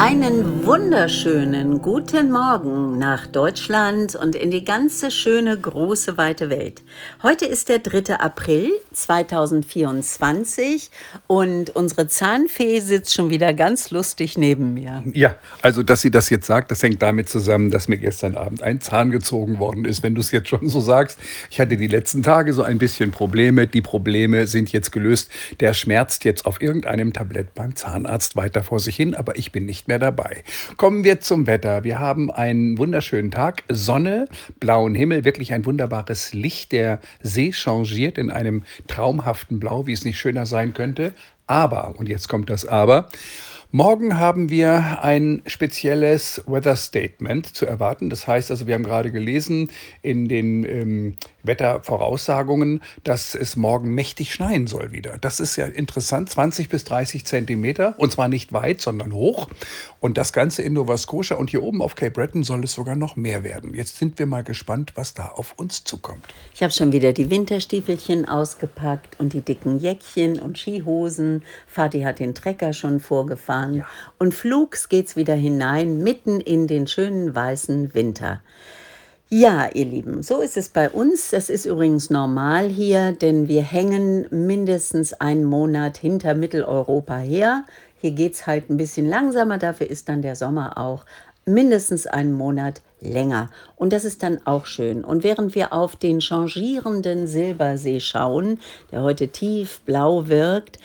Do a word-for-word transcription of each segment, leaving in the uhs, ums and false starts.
Einen wunderschönen guten Morgen nach Deutschland und in die ganze schöne, große, weite Welt. Heute ist der dritte April zweitausendvierundzwanzig und unsere Zahnfee sitzt schon wieder ganz lustig neben mir. Ja, also dass sie das jetzt sagt, das hängt damit zusammen, dass mir gestern Abend ein Zahn gezogen worden ist, wenn du es jetzt schon so sagst. Ich hatte die letzten Tage so ein bisschen Probleme. Die Probleme sind jetzt gelöst. Der schmerzt jetzt auf irgendeinem Tablett beim Zahnarzt weiter vor sich hin, aber ich bin nicht mehr dabei. Kommen wir zum Wetter. Wir haben einen wunderschönen Tag, Sonne, blauen Himmel, wirklich ein wunderbares Licht. Der See changiert in einem traumhaften Blau, wie es nicht schöner sein könnte. Aber, und jetzt kommt das Aber, morgen haben wir ein spezielles Weather Statement zu erwarten. Das heißt also, wir haben gerade gelesen in den ähm, Wettervoraussagungen, dass es morgen mächtig schneien soll wieder. Das ist ja interessant, zwanzig bis dreißig Zentimeter und zwar nicht weit, sondern hoch. Und das Ganze in Nova Scotia und hier oben auf Cape Breton soll es sogar noch mehr werden. Jetzt sind wir mal gespannt, was da auf uns zukommt. Ich habe schon wieder die Winterstiefelchen ausgepackt und die dicken Jäckchen und Skihosen. Vati hat den Trecker schon vorgefahren. Ja. Und flugs geht's wieder hinein, mitten in den schönen weißen Winter. Ja, ihr Lieben, so ist es bei uns. Das ist übrigens normal hier, denn wir hängen mindestens einen Monat hinter Mitteleuropa her. Hier geht's halt ein bisschen langsamer, dafür ist dann der Sommer auch mindestens einen Monat länger. Und das ist dann auch schön. Und während wir auf den changierenden Silbersee schauen, der heute tiefblau wirkt,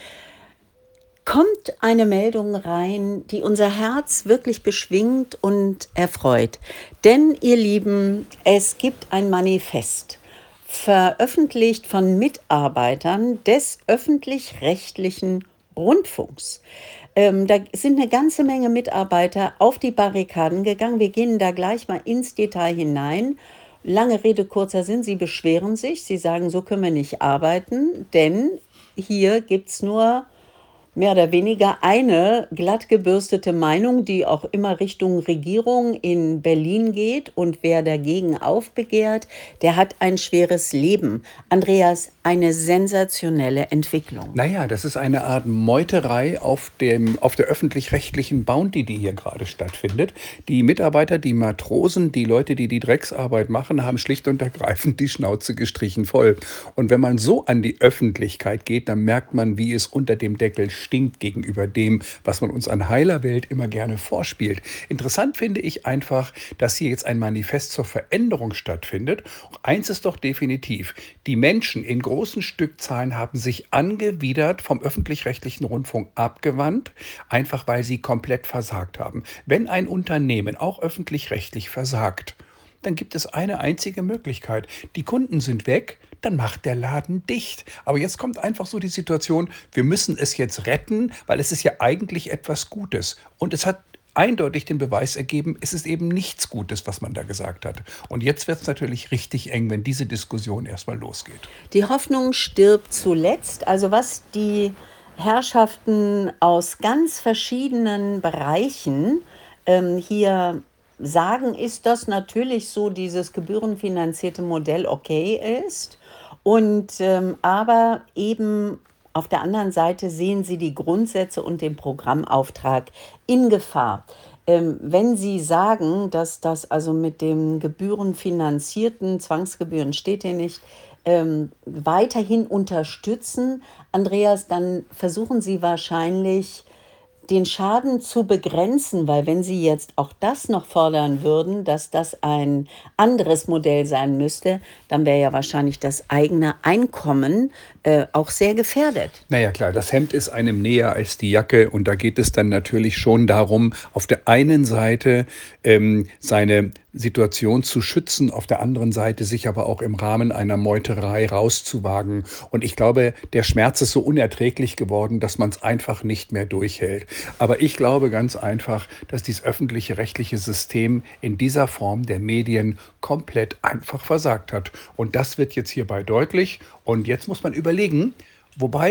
kommt eine Meldung rein, die unser Herz wirklich beschwingt und erfreut. Denn, ihr Lieben, es gibt ein Manifest, veröffentlicht von Mitarbeitern des öffentlich-rechtlichen Rundfunks. Ähm, da sind eine ganze Menge Mitarbeiter auf die Barrikaden gegangen. Wir gehen da gleich mal ins Detail hinein. Lange Rede, kurzer Sinn, sie beschweren sich. Sie sagen, so können wir nicht arbeiten, denn hier gibt es nur mehr oder weniger eine glatt gebürstete Meinung, die auch immer Richtung Regierung in Berlin geht. Und wer dagegen aufbegehrt, der hat ein schweres Leben. Andreas, eine sensationelle Entwicklung. Naja, das ist eine Art Meuterei auf dem, auf der öffentlich-rechtlichen Bounty, die hier gerade stattfindet. Die Mitarbeiter, die Matrosen, die Leute, die die Drecksarbeit machen, haben schlicht und ergreifend die Schnauze gestrichen voll. Und wenn man so an die Öffentlichkeit geht, dann merkt man, wie es unter dem Deckel stinkt gegenüber dem, was man uns an heiler Welt immer gerne vorspielt. Interessant finde ich einfach, dass hier jetzt ein Manifest zur Veränderung stattfindet. Eins ist doch definitiv, die Menschen in großen Stückzahlen haben sich angewidert vom öffentlich-rechtlichen Rundfunk abgewandt, einfach weil sie komplett versagt haben. Wenn ein Unternehmen auch öffentlich-rechtlich versagt, dann gibt es eine einzige Möglichkeit. Die Kunden sind weg, dann macht der Laden dicht. Aber jetzt kommt einfach so die Situation, wir müssen es jetzt retten, weil es ist ja eigentlich etwas Gutes. Und es hat eindeutig den Beweis ergeben, es ist eben nichts Gutes, was man da gesagt hat. Und jetzt wird es natürlich richtig eng, wenn diese Diskussion erstmal losgeht. Die Hoffnung stirbt zuletzt. Also was die Herrschaften aus ganz verschiedenen Bereichen ähm, hier sagen, ist, dass natürlich so dieses gebührenfinanzierte Modell okay ist. Und ähm, aber eben auf der anderen Seite sehen sie die Grundsätze und den Programmauftrag in Gefahr. Ähm, wenn Sie sagen, dass das also mit dem gebührenfinanzierten, Zwangsgebühren steht hier nicht, ähm, weiterhin unterstützen, Andreas, dann versuchen Sie wahrscheinlich den Schaden zu begrenzen, weil wenn Sie jetzt auch das noch fordern würden, dass das ein anderes Modell sein müsste, dann wäre ja wahrscheinlich das eigene Einkommen äh, auch sehr gefährdet. Naja klar, das Hemd ist einem näher als die Jacke und da geht es dann natürlich schon darum, auf der einen Seite ähm, seine Situation zu schützen, auf der anderen Seite sich aber auch im Rahmen einer Meuterei rauszuwagen. Und ich glaube, der Schmerz ist so unerträglich geworden, dass man es einfach nicht mehr durchhält. Aber ich glaube ganz einfach, dass dieses öffentliche rechtliche System in dieser Form der Medien komplett einfach versagt hat. Und das wird jetzt hierbei deutlich. Und jetzt muss man überlegen, wobei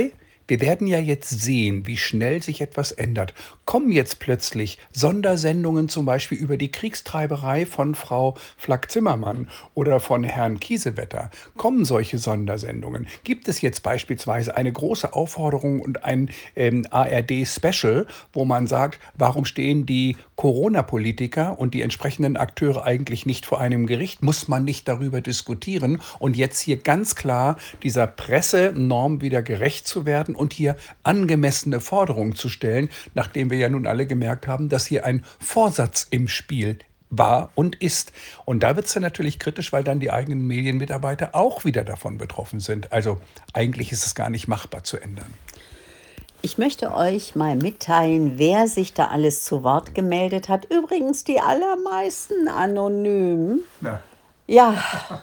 Wir werden ja jetzt sehen, wie schnell sich etwas ändert. Kommen jetzt plötzlich Sondersendungen zum Beispiel über die Kriegstreiberei von Frau Flack-Zimmermann oder von Herrn Kiesewetter? Kommen solche Sondersendungen? Gibt es jetzt beispielsweise eine große Aufforderung und ein ähm, A R D-Special, wo man sagt, warum stehen die Corona-Politiker und die entsprechenden Akteure eigentlich nicht vor einem Gericht? Muss man nicht darüber diskutieren und jetzt hier ganz klar dieser Pressenorm wieder gerecht zu werden und hier angemessene Forderungen zu stellen, nachdem wir ja nun alle gemerkt haben, dass hier ein Vorsatz im Spiel war und ist. Und da wird es dann natürlich kritisch, weil dann die eigenen Medienmitarbeiter auch wieder davon betroffen sind. Also eigentlich ist es gar nicht machbar zu ändern. Ich möchte euch mal mitteilen, wer sich da alles zu Wort gemeldet hat. Übrigens die allermeisten anonym. Ja. Ja,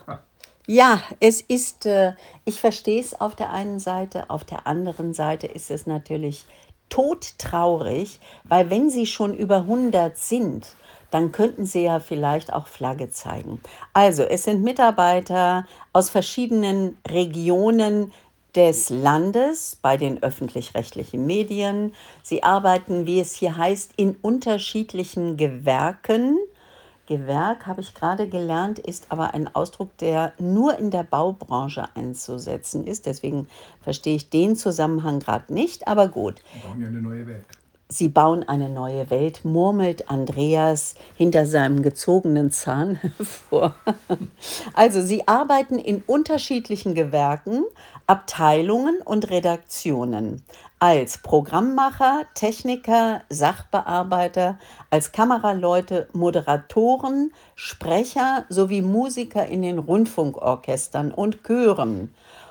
ja, es ist, äh, ich verstehe es auf der einen Seite, auf der anderen Seite ist es natürlich todtraurig, weil wenn sie schon über hundert sind, dann könnten sie ja vielleicht auch Flagge zeigen. Also, es sind Mitarbeiter aus verschiedenen Regionen des Landes bei den öffentlich-rechtlichen Medien. Sie arbeiten, wie es hier heißt, in unterschiedlichen Gewerken. Gewerk, habe ich gerade gelernt, ist aber ein Ausdruck, der nur in der Baubranche einzusetzen ist. Deswegen verstehe ich den Zusammenhang gerade nicht, aber gut. Wir bauen ja eine neue Welt. Sie bauen eine neue Welt, murmelt Andreas hinter seinem gezogenen Zahn hervor. Also sie arbeiten in unterschiedlichen Gewerken, Abteilungen und Redaktionen. Als Programmmacher, Techniker, Sachbearbeiter, als Kameraleute, Moderatoren, Sprecher sowie Musiker in den Rundfunkorchestern und Chören.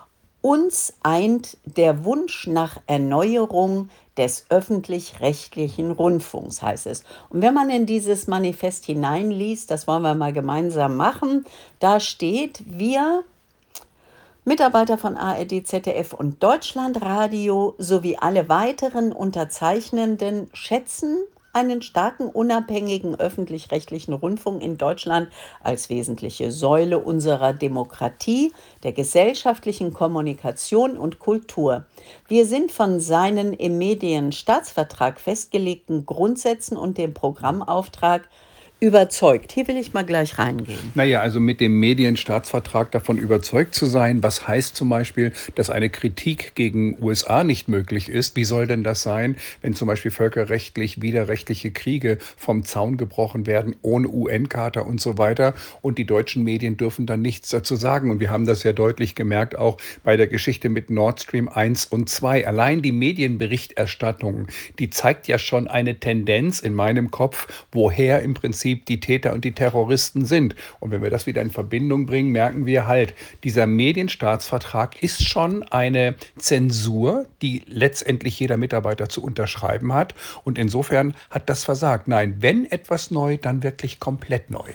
Uns eint der Wunsch nach Erneuerung des öffentlich-rechtlichen Rundfunks, heißt es. Und wenn man in dieses Manifest hineinliest, das wollen wir mal gemeinsam machen, da steht, wir Mitarbeiter von A R D, Z D F und Deutschlandradio sowie alle weiteren Unterzeichnenden schätzen einen starken, unabhängigen öffentlich-rechtlichen Rundfunk in Deutschland als wesentliche Säule unserer Demokratie, der gesellschaftlichen Kommunikation und Kultur. Wir sind von seinen im Medienstaatsvertrag festgelegten Grundsätzen und dem Programmauftrag überzeugt. Hier will ich mal gleich reingehen. Naja, also mit dem Medienstaatsvertrag davon überzeugt zu sein, was heißt zum Beispiel, dass eine Kritik gegen U S A nicht möglich ist. Wie soll denn das sein, wenn zum Beispiel völkerrechtlich widerrechtliche Kriege vom Zaun gebrochen werden, ohne U N-Charta und so weiter? Und die deutschen Medien dürfen dann nichts dazu sagen. Und wir haben das ja deutlich gemerkt, auch bei der Geschichte mit Nord Stream eins und zwei. Allein die Medienberichterstattung, die zeigt ja schon eine Tendenz in meinem Kopf, woher im Prinzip die Täter und die Terroristen sind. Und wenn wir das wieder in Verbindung bringen, merken wir halt, dieser Medienstaatsvertrag ist schon eine Zensur, die letztendlich jeder Mitarbeiter zu unterschreiben hat. Und insofern hat das versagt. Nein, wenn etwas neu, dann wirklich komplett neu.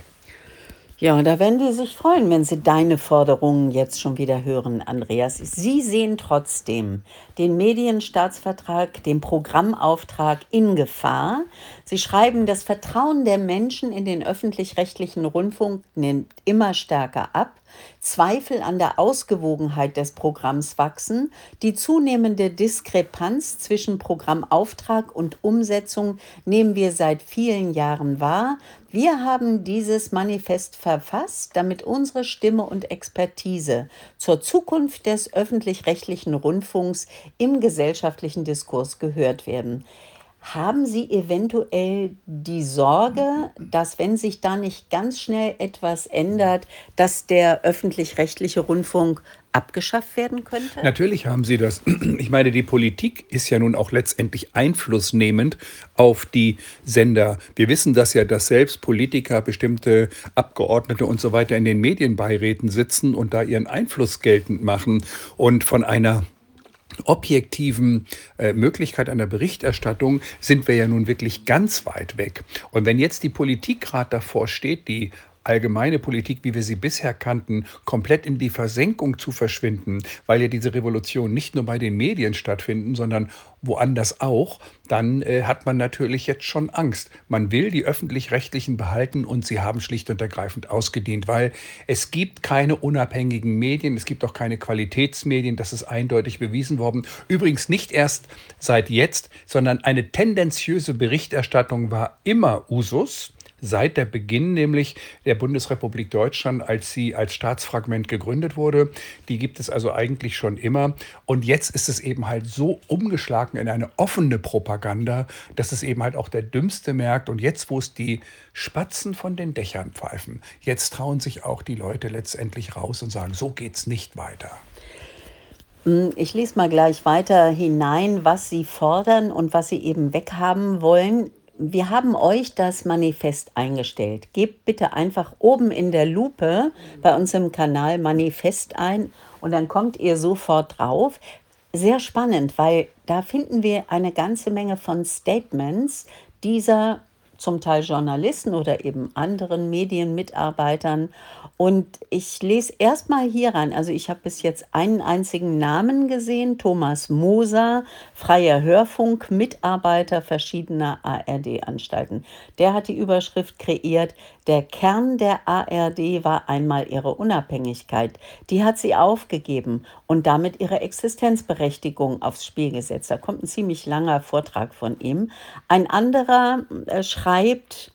Ja, da werden die sich freuen, wenn sie deine Forderungen jetzt schon wieder hören, Andreas. Sie sehen trotzdem den Medienstaatsvertrag, den Programmauftrag in Gefahr. Sie schreiben, das Vertrauen der Menschen in den öffentlich-rechtlichen Rundfunk nimmt immer stärker ab. Zweifel an der Ausgewogenheit des Programms wachsen. Die zunehmende Diskrepanz zwischen Programmauftrag und Umsetzung nehmen wir seit vielen Jahren wahr. Wir haben dieses Manifest verfasst, damit unsere Stimme und Expertise zur Zukunft des öffentlich-rechtlichen Rundfunks im gesellschaftlichen Diskurs gehört werden. Haben Sie eventuell die Sorge, dass wenn sich da nicht ganz schnell etwas ändert, dass der öffentlich-rechtliche Rundfunk abgeschafft werden könnte? Natürlich haben sie das. Ich meine, die Politik ist ja nun auch letztendlich einflussnehmend auf die Sender. Wir wissen das ja, dass selbst Politiker, bestimmte Abgeordnete und so weiter in den Medienbeiräten sitzen und da ihren Einfluss geltend machen und von einer objektiven äh, Möglichkeit einer Berichterstattung sind wir ja nun wirklich ganz weit weg. Und wenn jetzt die Politik gerade davor steht, die allgemeine Politik, wie wir sie bisher kannten, komplett in die Versenkung zu verschwinden, weil ja diese Revolution nicht nur bei den Medien stattfinden, sondern woanders auch, dann äh, hat man natürlich jetzt schon Angst. Man will die öffentlich-rechtlichen behalten und sie haben schlicht und ergreifend ausgedient, weil es gibt keine unabhängigen Medien, es gibt auch keine Qualitätsmedien, das ist eindeutig bewiesen worden. Übrigens nicht erst seit jetzt, sondern eine tendenziöse Berichterstattung war immer Usus. Seit der Beginn nämlich der Bundesrepublik Deutschland, als sie als Staatsfragment gegründet wurde. Die gibt es also eigentlich schon immer. Und jetzt ist es eben halt so umgeschlagen in eine offene Propaganda, dass es eben halt auch der Dümmste merkt. Und jetzt, wo es die Spatzen von den Dächern pfeifen, jetzt trauen sich auch die Leute letztendlich raus und sagen, so geht's nicht weiter. Ich lese mal gleich weiter hinein, was Sie fordern und was Sie eben weghaben wollen. Wir haben euch das Manifest eingestellt. Gebt bitte einfach oben in der Lupe bei uns im Kanal Manifest ein und dann kommt ihr sofort drauf. Sehr spannend, weil da finden wir eine ganze Menge von Statements dieser zum Teil Journalisten oder eben anderen Medienmitarbeitern. Und ich lese erstmal hier rein. Also ich habe bis jetzt einen einzigen Namen gesehen, Thomas Moser, freier Hörfunk, Mitarbeiter verschiedener A R D-Anstalten. Der hat die Überschrift kreiert, der Kern der A R D war einmal ihre Unabhängigkeit. Die hat sie aufgegeben und damit ihre Existenzberechtigung aufs Spiel gesetzt. Da kommt ein ziemlich langer Vortrag von ihm. Ein anderer äh, schreibt,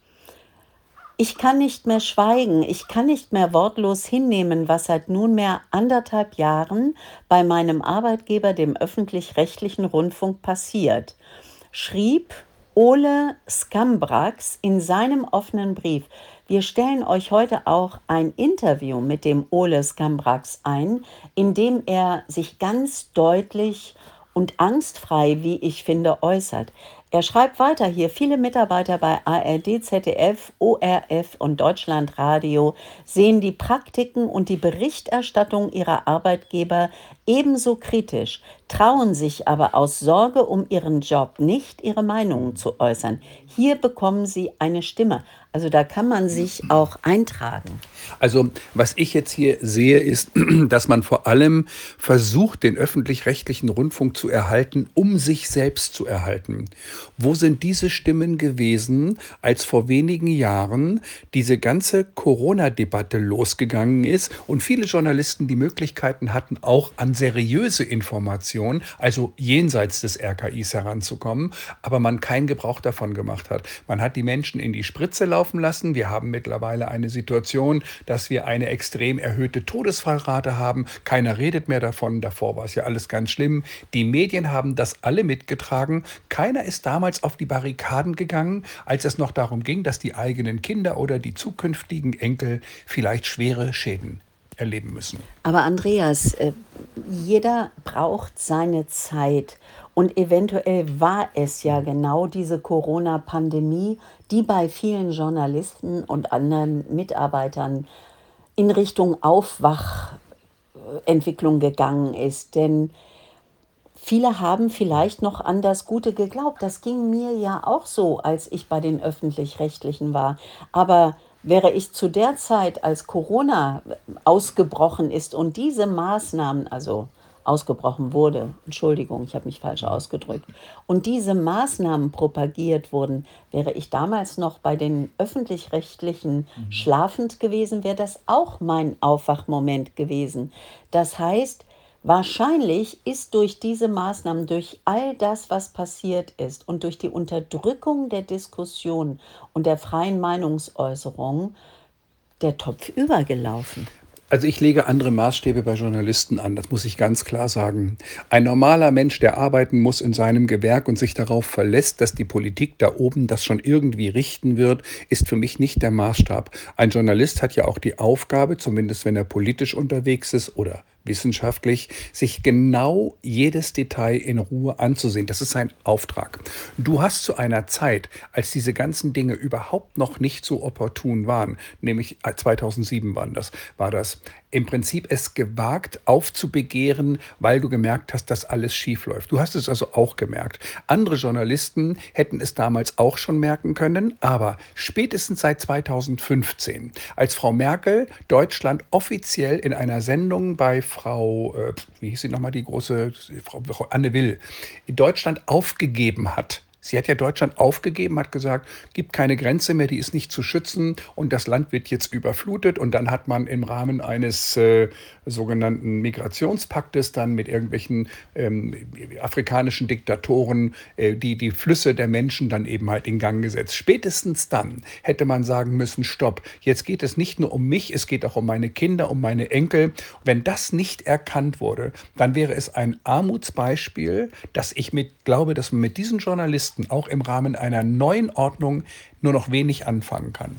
ich kann nicht mehr schweigen, ich kann nicht mehr wortlos hinnehmen, was seit nunmehr anderthalb Jahren bei meinem Arbeitgeber, dem öffentlich-rechtlichen Rundfunk, passiert, schrieb Ole Skambrax in seinem offenen Brief. Wir stellen euch heute auch ein Interview mit dem Ole Skambrax ein, in dem er sich ganz deutlich und angstfrei, wie ich finde, äußert. Er schreibt weiter hier, viele Mitarbeiter bei A R D, Z D F, O R F und Deutschlandradio sehen die Praktiken und die Berichterstattung ihrer Arbeitgeber ebenso kritisch, trauen sich aber aus Sorge um ihren Job nicht, ihre Meinungen zu äußern. Hier bekommen sie eine Stimme. Also da kann man sich auch eintragen. Also was ich jetzt hier sehe, ist, dass man vor allem versucht, den öffentlich-rechtlichen Rundfunk zu erhalten, um sich selbst zu erhalten. Wo sind diese Stimmen gewesen, als vor wenigen Jahren diese ganze Corona-Debatte losgegangen ist und viele Journalisten die Möglichkeiten hatten, auch an seriöse Informationen, also jenseits des R K Is heranzukommen, aber man keinen Gebrauch davon gemacht hat. Man hat die Menschen in die Spritze laufen lassen. Wir haben mittlerweile eine Situation, dass wir eine extrem erhöhte Todesfallrate haben. Keiner redet mehr davon. Davor war es ja alles ganz schlimm. Die Medien haben das alle mitgetragen. Keiner ist damals auf die Barrikaden gegangen, als es noch darum ging, dass die eigenen Kinder oder die zukünftigen Enkel vielleicht schwere Schäden erleben müssen. Aber Andreas, äh, jeder braucht seine Zeit. Und eventuell war es ja genau diese Corona-Pandemie, die bei vielen Journalisten und anderen Mitarbeitern in Richtung Aufwachentwicklung gegangen ist. Denn viele haben vielleicht noch an das Gute geglaubt. Das ging mir ja auch so, als ich bei den Öffentlich-Rechtlichen war. Aber wäre ich zu der Zeit, als Corona ausgebrochen ist und diese Maßnahmen, also ausgebrochen wurde, Entschuldigung, ich habe mich falsch ausgedrückt, und diese Maßnahmen propagiert wurden, wäre ich damals noch bei den Öffentlich-Rechtlichen mhm. schlafend gewesen, wäre das auch mein Aufwachmoment gewesen. Das heißt, wahrscheinlich ist durch diese Maßnahmen, durch all das, was passiert ist und durch die Unterdrückung der Diskussion und der freien Meinungsäußerung der Topf übergelaufen. Also ich lege andere Maßstäbe bei Journalisten an, das muss ich ganz klar sagen. Ein normaler Mensch, der arbeiten muss in seinem Gewerk und sich darauf verlässt, dass die Politik da oben das schon irgendwie richten wird, ist für mich nicht der Maßstab. Ein Journalist hat ja auch die Aufgabe, zumindest wenn er politisch unterwegs ist oder wissenschaftlich, sich genau jedes Detail in Ruhe anzusehen. Das ist sein Auftrag. Du hast zu einer Zeit, als diese ganzen Dinge überhaupt noch nicht so opportun waren, nämlich zweitausendsieben waren das, war das, im Prinzip es gewagt aufzubegehren, weil du gemerkt hast, dass alles schief läuft. Du hast es also auch gemerkt. Andere Journalisten hätten es damals auch schon merken können, aber spätestens seit zweitausendfünfzehn, als Frau Merkel Deutschland offiziell in einer Sendung bei Frau, äh, wie hieß sie nochmal, die große Frau, Frau Anne Will, in Deutschland aufgegeben hat. Sie hat ja Deutschland aufgegeben, hat gesagt, gibt keine Grenze mehr, die ist nicht zu schützen und das Land wird jetzt überflutet. Und dann hat man im Rahmen eines äh, sogenannten Migrationspaktes dann mit irgendwelchen ähm, afrikanischen Diktatoren äh, die, die Flüsse der Menschen dann eben halt in Gang gesetzt. Spätestens dann hätte man sagen müssen, stopp, jetzt geht es nicht nur um mich, es geht auch um meine Kinder, um meine Enkel. Wenn das nicht erkannt wurde, dann wäre es ein Armutsbeispiel, dass ich mit, glaube, dass man mit diesen Journalisten auch im Rahmen einer neuen Ordnung nur noch wenig anfangen kann.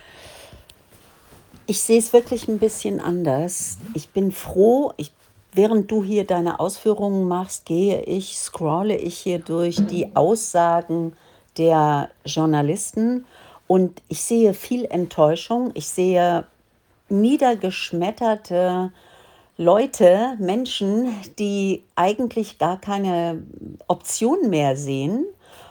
Ich sehe es wirklich ein bisschen anders. Ich bin froh, ich, während du hier deine Ausführungen machst, gehe ich, scrolle ich hier durch die Aussagen der Journalisten und ich sehe viel Enttäuschung. Ich sehe niedergeschmetterte Leute, Menschen, die eigentlich gar keine Option mehr sehen.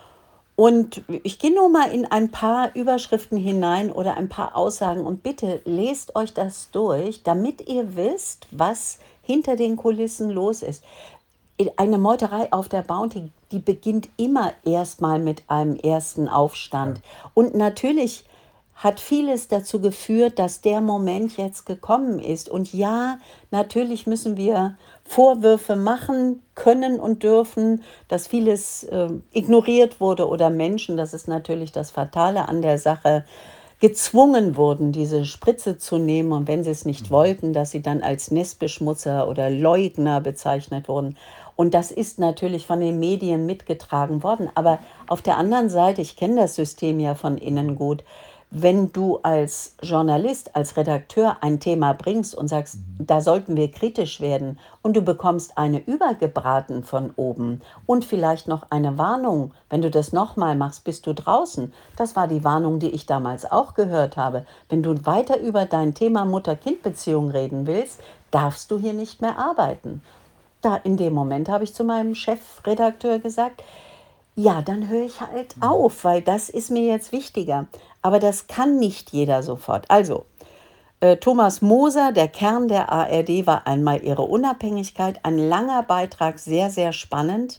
Und ich gehe nur mal in ein paar Überschriften hinein oder ein paar Aussagen und bitte lest euch das durch, damit ihr wisst, was hinter den Kulissen los ist. Eine Meuterei auf der Bounty, die beginnt immer erstmal mit einem ersten Aufstand. Und natürlich hat vieles dazu geführt, dass der Moment jetzt gekommen ist. Und ja, natürlich müssen wir Vorwürfe machen können und dürfen, dass vieles äh, ignoriert wurde oder Menschen, das ist natürlich das Fatale an der Sache, gezwungen wurden, diese Spritze zu nehmen und wenn sie es nicht wollten, dass sie dann als Nestbeschmutzer oder Leugner bezeichnet wurden. Und das ist natürlich von den Medien mitgetragen worden. Aber auf der anderen Seite, ich kenne das System ja von innen gut, wenn du als Journalist, als Redakteur ein Thema bringst und sagst, da sollten wir kritisch werden und du bekommst eine übergebraten von oben und vielleicht noch eine Warnung, wenn du das nochmal machst, bist du draußen. Das war die Warnung, die ich damals auch gehört habe. Wenn du weiter über dein Thema Mutter-Kind-Beziehung reden willst, darfst du hier nicht mehr arbeiten. Da in dem Moment habe ich zu meinem Chefredakteur gesagt, ja, dann höre ich halt auf, weil das ist mir jetzt wichtiger. Aber das kann nicht jeder sofort. Also, äh, Thomas Moser, der Kern der A R D war einmal ihre Unabhängigkeit. Ein langer Beitrag, sehr, sehr spannend.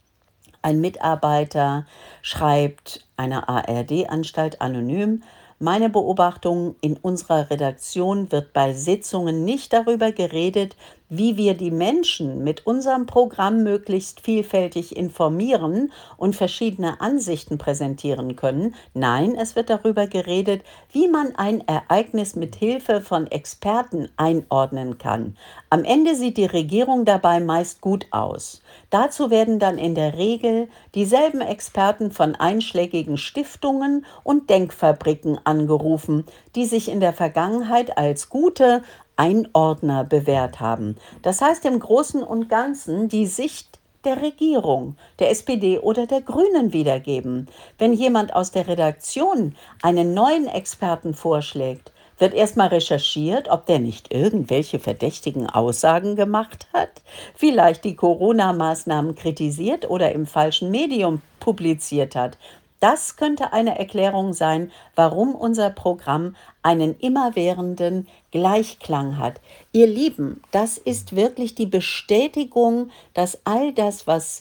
Ein Mitarbeiter schreibt einer A R D-Anstalt anonym, meine Beobachtung, in unserer Redaktion wird bei Sitzungen nicht darüber geredet, wie wir die Menschen mit unserem Programm möglichst vielfältig informieren und verschiedene Ansichten präsentieren können. Nein, es wird darüber geredet, wie man ein Ereignis mit Hilfe von Experten einordnen kann. Am Ende sieht die Regierung dabei meist gut aus. Dazu werden dann in der Regel dieselben Experten von einschlägigen Stiftungen und Denkfabriken angerufen, die sich in der Vergangenheit als gute Einordner bewährt haben. Das heißt im Großen und Ganzen die Sicht der Regierung, der S P D oder der Grünen wiedergeben. Wenn jemand aus der Redaktion einen neuen Experten vorschlägt, wird erstmal recherchiert, ob der nicht irgendwelche verdächtigen Aussagen gemacht hat, vielleicht die Corona-Maßnahmen kritisiert oder im falschen Medium publiziert hat. Das könnte eine Erklärung sein, warum unser Programm einen immerwährenden Gleichklang hat. Ihr Lieben, das ist wirklich die Bestätigung, dass all das, was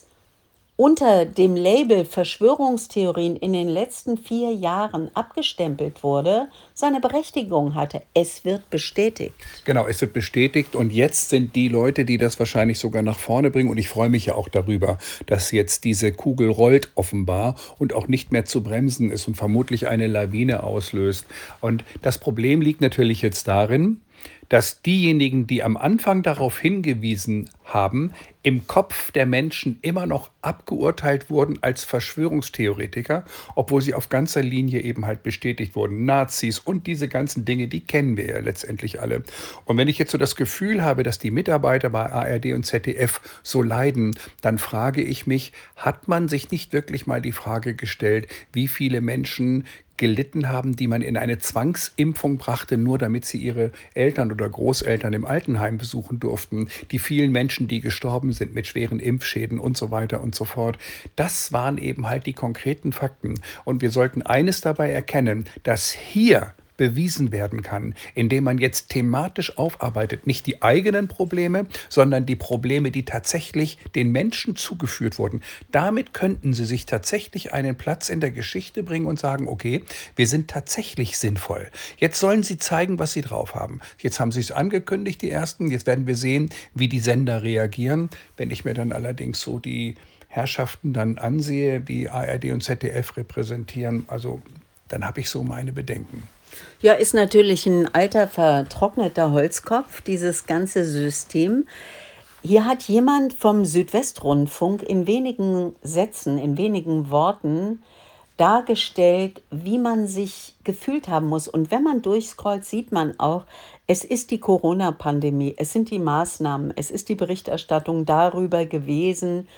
unter dem Label Verschwörungstheorien in den letzten vier Jahren abgestempelt wurde, seine Berechtigung hatte. Es wird bestätigt. Genau, es wird bestätigt und jetzt sind die Leute, die das wahrscheinlich sogar nach vorne bringen und ich freue mich ja auch darüber, dass jetzt diese Kugel rollt offenbar und auch nicht mehr zu bremsen ist und vermutlich eine Lawine auslöst. Und das Problem liegt natürlich jetzt darin, dass diejenigen, die am Anfang darauf hingewiesen haben, im Kopf der Menschen immer noch abgeurteilt wurden als Verschwörungstheoretiker, obwohl sie auf ganzer Linie eben halt bestätigt wurden. Nazis und diese ganzen Dinge, die kennen wir ja letztendlich alle. Und wenn ich jetzt so das Gefühl habe, dass die Mitarbeiter bei A R D und Z D F so leiden, dann frage ich mich, hat man sich nicht wirklich mal die Frage gestellt, wie viele Menschen gelitten haben, die man in eine Zwangsimpfung brachte, nur damit sie ihre Eltern oder Großeltern im Altenheim besuchen durften, die vielen Menschen, die gestorben sind mit schweren Impfschäden und so weiter und so fort. Das waren eben halt die konkreten Fakten. Und wir sollten eines dabei erkennen, dass hier bewiesen werden kann, indem man jetzt thematisch aufarbeitet, nicht die eigenen Probleme, sondern die Probleme, die tatsächlich den Menschen zugeführt wurden. Damit könnten sie sich tatsächlich einen Platz in der Geschichte bringen und sagen, okay, wir sind tatsächlich sinnvoll. Jetzt sollen sie zeigen, was sie drauf haben. Jetzt haben sie es angekündigt, die Ersten. Jetzt werden wir sehen, wie die Sender reagieren. Wenn ich mir dann allerdings so die Herrschaften dann ansehe, die A R D und Z D F repräsentieren, also dann habe ich so meine Bedenken. Ja, ist natürlich ein alter, vertrockneter Holzkopf, dieses ganze System. Hier hat jemand vom Südwestrundfunk in wenigen Sätzen, in wenigen Worten dargestellt, wie man sich gefühlt haben muss. Und wenn man durchscrollt, sieht man auch, es ist die Corona-Pandemie, es sind die Maßnahmen, es ist die Berichterstattung darüber gewesen,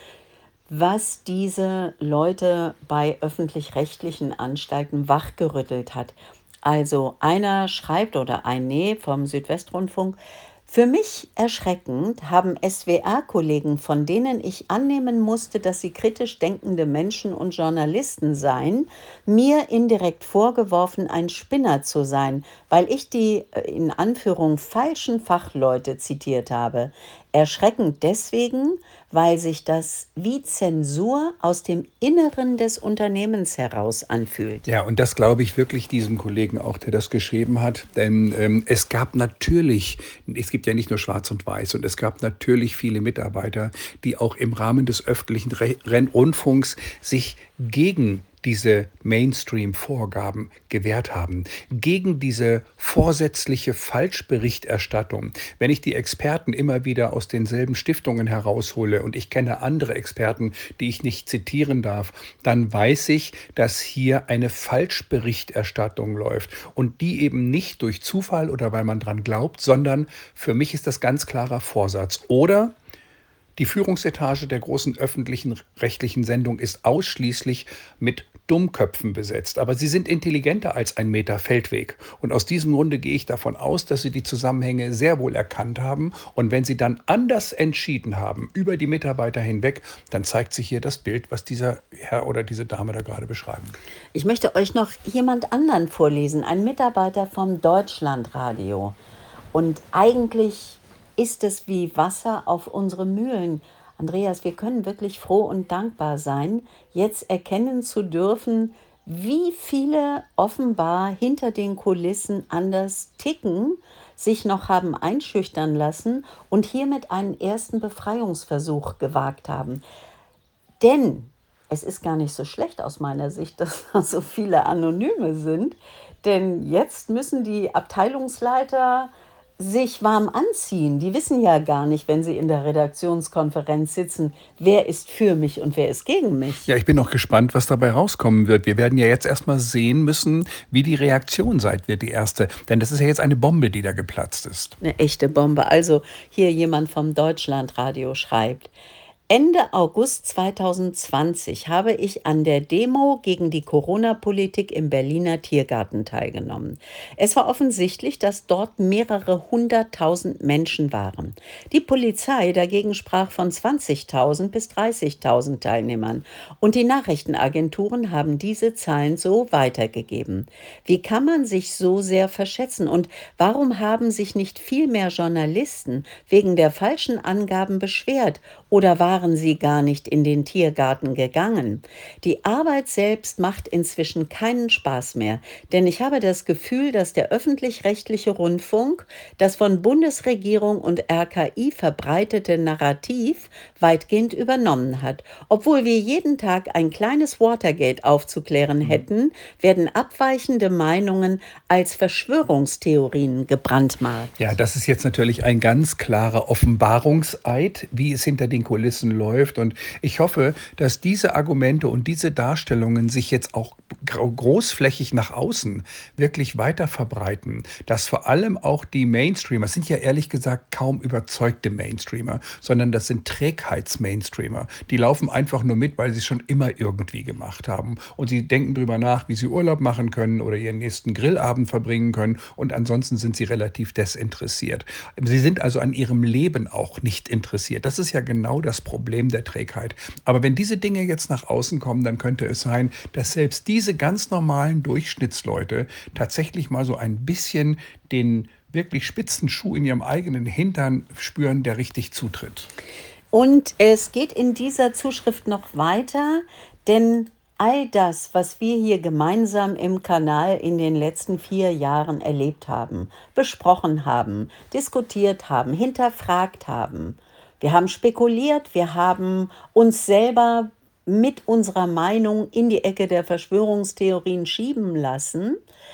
was diese Leute bei öffentlich-rechtlichen Anstalten wachgerüttelt hat. Also einer schreibt oder ein Nee vom Südwestrundfunk: Für mich erschreckend haben S W R-Kollegen, von denen ich annehmen musste, dass sie kritisch denkende Menschen und Journalisten seien, mir indirekt vorgeworfen, ein Spinner zu sein, weil ich die äh, in Anführung falschen Fachleute zitiert habe. Erschreckend deswegen, weil sich das wie Zensur aus dem Inneren des Unternehmens heraus anfühlt. Ja, und das glaube ich wirklich diesem Kollegen auch, der das geschrieben hat. Denn ähm, es gab natürlich, es gibt ja nicht nur Schwarz und Weiß, und es gab natürlich viele Mitarbeiter, die auch im Rahmen des öffentlichen Re- Rundfunks sich gegen diese Mainstream-Vorgaben gewehrt haben, gegen diese vorsätzliche Falschberichterstattung. Wenn ich die Experten immer wieder aus denselben Stiftungen heraushole und ich kenne andere Experten, die ich nicht zitieren darf, dann weiß ich, dass hier eine Falschberichterstattung läuft und die eben nicht durch Zufall oder weil man dran glaubt, sondern für mich ist das ganz klarer Vorsatz. Oder die Führungsetage der großen öffentlichen rechtlichen Sendung ist ausschließlich mit Dummköpfen besetzt. Aber sie sind intelligenter als ein Meter Feldweg. Und aus diesem Grunde gehe ich davon aus, dass sie die Zusammenhänge sehr wohl erkannt haben. Und wenn sie dann anders entschieden haben, über die Mitarbeiter hinweg, dann zeigt sich hier das Bild, was dieser Herr oder diese Dame da gerade beschreiben. Ich möchte euch noch jemand anderen vorlesen, ein Mitarbeiter vom Deutschlandradio. Und eigentlich ist es wie Wasser auf unsere Mühlen. Andreas, wir können wirklich froh und dankbar sein, jetzt erkennen zu dürfen, wie viele offenbar hinter den Kulissen anders ticken, sich noch haben einschüchtern lassen und hiermit einen ersten Befreiungsversuch gewagt haben. Denn es ist gar nicht so schlecht aus meiner Sicht, dass da so viele Anonyme sind. Denn jetzt müssen die Abteilungsleiter sich warm anziehen. Die wissen ja gar nicht, wenn sie in der Redaktionskonferenz sitzen, wer ist für mich und wer ist gegen mich. Ja, ich bin noch gespannt, was dabei rauskommen wird. Wir werden ja jetzt erstmal sehen müssen, wie die Reaktion sein wird, die erste. Denn das ist ja jetzt eine Bombe, die da geplatzt ist. Eine echte Bombe. Also hier jemand vom Deutschlandradio schreibt: Ende August zweitausendzwanzig habe ich an der Demo gegen die Corona-Politik im Berliner Tiergarten teilgenommen. Es war offensichtlich, dass dort mehrere hunderttausend Menschen waren. Die Polizei dagegen sprach von zwanzigtausend bis dreißigtausend Teilnehmern und die Nachrichtenagenturen haben diese Zahlen so weitergegeben. Wie kann man sich so sehr verschätzen und warum haben sich nicht viel mehr Journalisten wegen der falschen Angaben beschwert oder waren sie gar nicht in den Tiergarten gegangen? Die Arbeit selbst macht inzwischen keinen Spaß mehr, denn ich habe das Gefühl, dass der öffentlich-rechtliche Rundfunk das von Bundesregierung und R K I verbreitete Narrativ weitgehend übernommen hat. Obwohl wir jeden Tag ein kleines Watergate aufzuklären hätten, werden abweichende Meinungen als Verschwörungstheorien gebrandmarkt. Ja, das ist jetzt natürlich ein ganz klarer Offenbarungseid, wie es hinter den den Kulissen läuft. Und ich hoffe, dass diese Argumente und diese Darstellungen sich jetzt auch gro- großflächig nach außen wirklich weiter verbreiten, dass vor allem auch die Mainstreamer, es sind ja ehrlich gesagt kaum überzeugte Mainstreamer, sondern das sind Trägheits-Mainstreamer. Die laufen einfach nur mit, weil sie es schon immer irgendwie gemacht haben. Und sie denken drüber nach, wie sie Urlaub machen können oder ihren nächsten Grillabend verbringen können. Und ansonsten sind sie relativ desinteressiert. Sie sind also an ihrem Leben auch nicht interessiert. Das ist ja genau das Problem der Trägheit. Aber wenn diese Dinge jetzt nach außen kommen, dann könnte es sein, dass selbst diese ganz normalen Durchschnittsleute tatsächlich mal so ein bisschen den wirklich spitzen Schuh in ihrem eigenen Hintern spüren, der richtig zutritt. Und es geht in dieser Zuschrift noch weiter, denn all das, was wir hier gemeinsam im Kanal in den letzten vier Jahren erlebt haben, besprochen haben, diskutiert haben, hinterfragt haben, wir haben spekuliert, wir haben uns selber mit unserer Meinung in die Ecke der Verschwörungstheorien schieben lassen.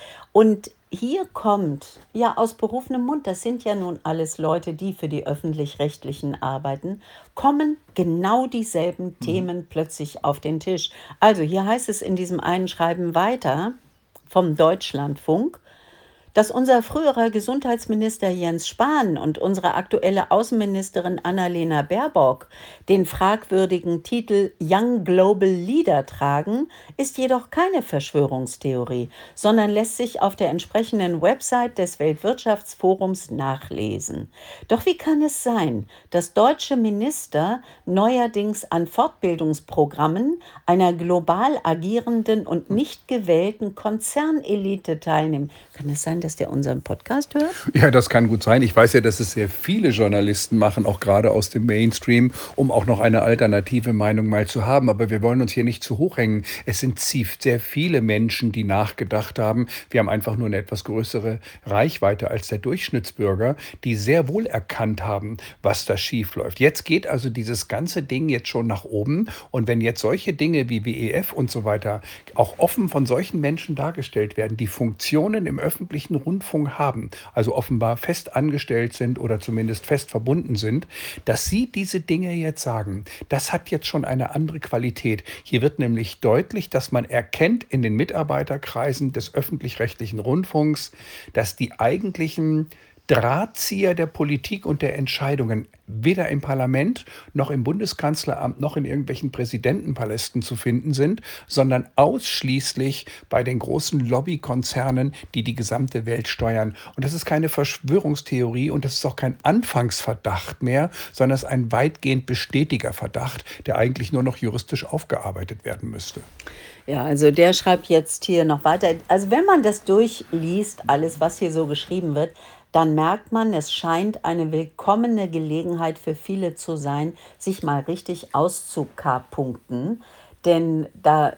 Und hier kommt, ja, aus berufenem Mund, das sind ja nun alles Leute, die für die Öffentlich-Rechtlichen arbeiten, kommen genau dieselben Mhm. Themen plötzlich auf den Tisch. Also hier heißt es in diesem einen Schreiben weiter vom Deutschlandfunk, dass unser früherer Gesundheitsminister Jens Spahn und unsere aktuelle Außenministerin Annalena Baerbock den fragwürdigen Titel Young Global Leader tragen, ist jedoch keine Verschwörungstheorie, sondern lässt sich auf der entsprechenden Website des Weltwirtschaftsforums nachlesen. Doch wie kann es sein, dass deutsche Minister neuerdings an Fortbildungsprogrammen einer global agierenden und nicht gewählten Konzernelite teilnehmen? Kann es sein, dass der unseren Podcast hört? Ja, das kann gut sein. Ich weiß ja, dass es sehr viele Journalisten machen, auch gerade aus dem Mainstream, um auch noch eine alternative Meinung mal zu haben. Aber wir wollen uns hier nicht zu hoch hängen. Es sind zief- sehr viele Menschen, die nachgedacht haben. Wir haben einfach nur eine etwas größere Reichweite als der Durchschnittsbürger, die sehr wohl erkannt haben, was da schief läuft. Jetzt geht also dieses ganze Ding jetzt schon nach oben. Und wenn jetzt solche Dinge wie W E F und so weiter auch offen von solchen Menschen dargestellt werden, die Funktionen im öffentlichen Rundfunk haben, also offenbar fest angestellt sind oder zumindest fest verbunden sind, dass sie diese Dinge jetzt sagen, das hat jetzt schon eine andere Qualität. Hier wird nämlich deutlich, dass man erkennt in den Mitarbeiterkreisen des öffentlich-rechtlichen Rundfunks, dass die eigentlichen Drahtzieher der Politik und der Entscheidungen weder im Parlament noch im Bundeskanzleramt noch in irgendwelchen Präsidentenpalästen zu finden sind, sondern ausschließlich bei den großen Lobbykonzernen, die die gesamte Welt steuern. Und das ist keine Verschwörungstheorie und das ist auch kein Anfangsverdacht mehr, sondern es ist ein weitgehend bestätigter Verdacht, der eigentlich nur noch juristisch aufgearbeitet werden müsste. Ja, also der schreibt jetzt hier noch weiter. Also wenn man das durchliest, alles, was hier so geschrieben wird, dann merkt man, es scheint eine willkommene Gelegenheit für viele zu sein, sich mal richtig auszukarpunkten. Denn da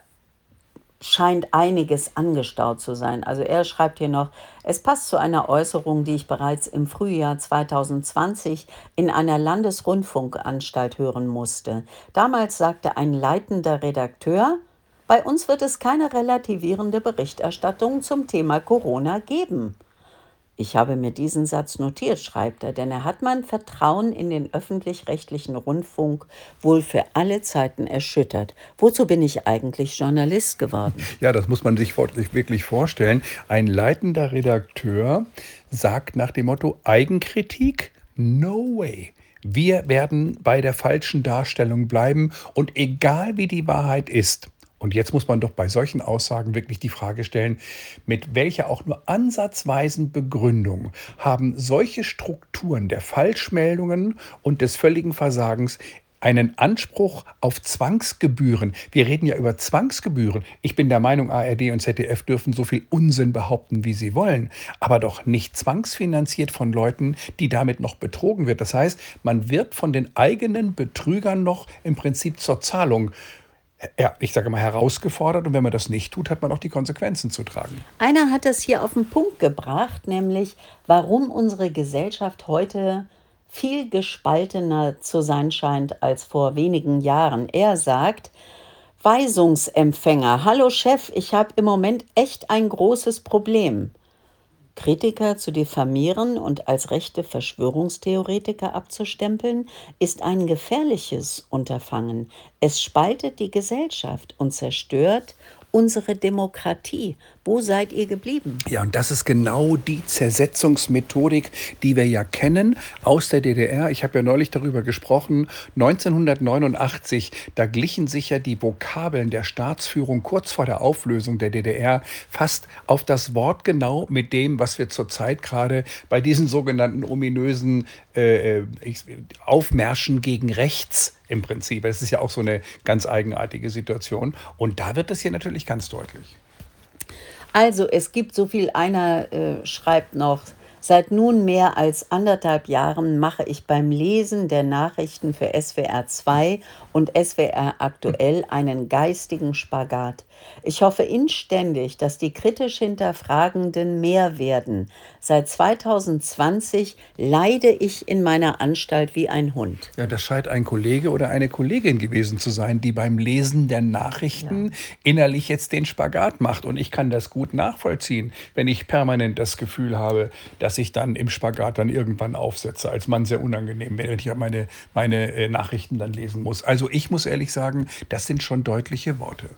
scheint einiges angestaut zu sein. Also er schreibt hier noch, es passt zu einer Äußerung, die ich bereits im Frühjahr zwanzig zwanzig in einer Landesrundfunkanstalt hören musste. Damals sagte ein leitender Redakteur, bei uns wird es keine relativierende Berichterstattung zum Thema Corona geben. Ich habe mir diesen Satz notiert, schreibt er, denn er hat mein Vertrauen in den öffentlich-rechtlichen Rundfunk wohl für alle Zeiten erschüttert. Wozu bin ich eigentlich Journalist geworden? Ja, das muss man sich vor- sich wirklich vorstellen. Ein leitender Redakteur sagt nach dem Motto Eigenkritik? No way. Wir werden bei der falschen Darstellung bleiben und egal wie die Wahrheit ist. Und jetzt muss man doch bei solchen Aussagen wirklich die Frage stellen, mit welcher auch nur ansatzweisen Begründung haben solche Strukturen der Falschmeldungen und des völligen Versagens einen Anspruch auf Zwangsgebühren. Wir reden ja über Zwangsgebühren. Ich bin der Meinung, A R D und Z D F dürfen so viel Unsinn behaupten, wie sie wollen, aber doch nicht zwangsfinanziert von Leuten, die damit noch betrogen wird. Das heißt, man wird von den eigenen Betrügern noch im Prinzip zur Zahlung, ja, ich sage mal, herausgefordert. Und wenn man das nicht tut, hat man auch die Konsequenzen zu tragen. Einer hat es hier auf den Punkt gebracht, nämlich warum unsere Gesellschaft heute viel gespaltener zu sein scheint als vor wenigen Jahren. Er sagt, Weisungsempfänger, hallo Chef, ich habe im Moment echt ein großes Problem. Kritiker zu diffamieren und als rechte Verschwörungstheoretiker abzustempeln, ist ein gefährliches Unterfangen. Es spaltet die Gesellschaft und zerstört unsere Demokratie. Wo seid ihr geblieben? Ja, und das ist genau die Zersetzungsmethodik, die wir ja kennen aus der D D R. Ich habe ja neulich darüber gesprochen. neunzehnhundertneunundachtzig, da glichen sich ja die Vokabeln der Staatsführung kurz vor der Auflösung der D D R fast auf das Wort genau mit dem, was wir zurzeit gerade bei diesen sogenannten ominösen äh, ich- Aufmärschen gegen rechts im Prinzip. Es ist ja auch so eine ganz eigenartige Situation. Und da wird es hier natürlich ganz deutlich. Also, es gibt so viel, einer äh, schreibt noch: „Seit nun mehr als anderthalb Jahren mache ich beim Lesen der Nachrichten für S W R zwei und S W R aktuell einen geistigen Spagat. Ich hoffe inständig, dass die kritisch Hinterfragenden mehr werden. Seit zweitausendzwanzig leide ich in meiner Anstalt wie ein Hund." Ja, das scheint ein Kollege oder eine Kollegin gewesen zu sein, die beim Lesen der Ja. Nachrichten innerlich jetzt den Spagat macht. Und ich kann das gut nachvollziehen, wenn ich permanent das Gefühl habe, dass ich dann im Spagat dann irgendwann aufsetze. Als Mann sehr unangenehm, wenn ich meine, meine äh, Nachrichten dann lesen muss. Also ich muss ehrlich sagen, das sind schon deutliche Worte.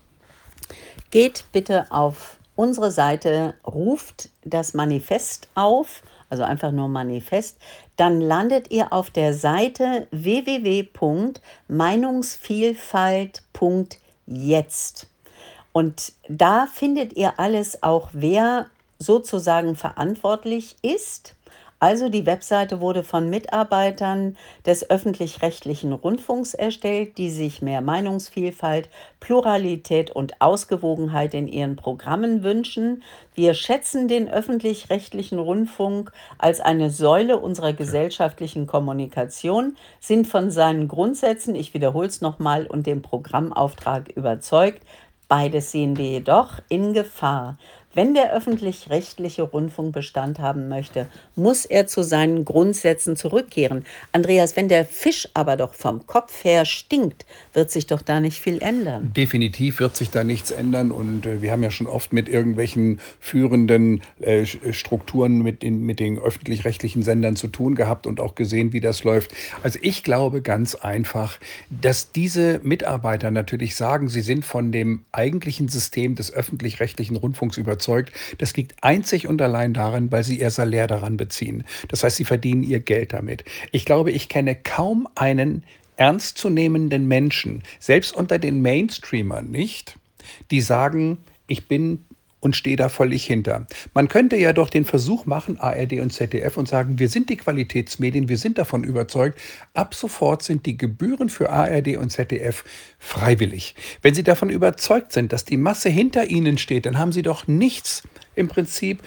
Geht bitte auf unsere Seite, ruft das Manifest auf, also einfach nur Manifest, dann landet ihr auf der Seite w w w Punkt meinungsvielfalt Punkt jetzt. Und da findet ihr alles, auch wer sozusagen verantwortlich ist. Also die Webseite wurde von Mitarbeitern des öffentlich-rechtlichen Rundfunks erstellt, die sich mehr Meinungsvielfalt, Pluralität und Ausgewogenheit in ihren Programmen wünschen. Wir schätzen den öffentlich-rechtlichen Rundfunk als eine Säule unserer gesellschaftlichen Kommunikation, sind von seinen Grundsätzen, ich wiederhole es nochmal, und dem Programmauftrag überzeugt. Beides sehen wir jedoch in Gefahr. Wenn der öffentlich-rechtliche Rundfunk Bestand haben möchte, muss er zu seinen Grundsätzen zurückkehren. Andreas, wenn der Fisch aber doch vom Kopf her stinkt, wird sich doch da nicht viel ändern. Definitiv wird sich da nichts ändern und äh, wir haben ja schon oft mit irgendwelchen führenden äh, Sch- Strukturen mit den, mit den öffentlich-rechtlichen Sendern zu tun gehabt und auch gesehen, wie das läuft. Also ich glaube ganz einfach, dass diese Mitarbeiter natürlich sagen, sie sind von dem eigentlichen System des öffentlich-rechtlichen Rundfunks überzeugt. Das liegt einzig und allein daran, weil sie ihr Salär daran beziehen. Das heißt, sie verdienen ihr Geld damit. Ich glaube, ich kenne kaum einen ernstzunehmenden Menschen, selbst unter den Mainstreamern nicht, die sagen, ich bin und stehe da völlig hinter. Man könnte ja doch den Versuch machen, A R D und Z D F, und sagen, wir sind die Qualitätsmedien, wir sind davon überzeugt, ab sofort sind die Gebühren für A R D und Z D F freiwillig. Wenn Sie davon überzeugt sind, dass die Masse hinter Ihnen steht, dann haben Sie doch nichts im Prinzip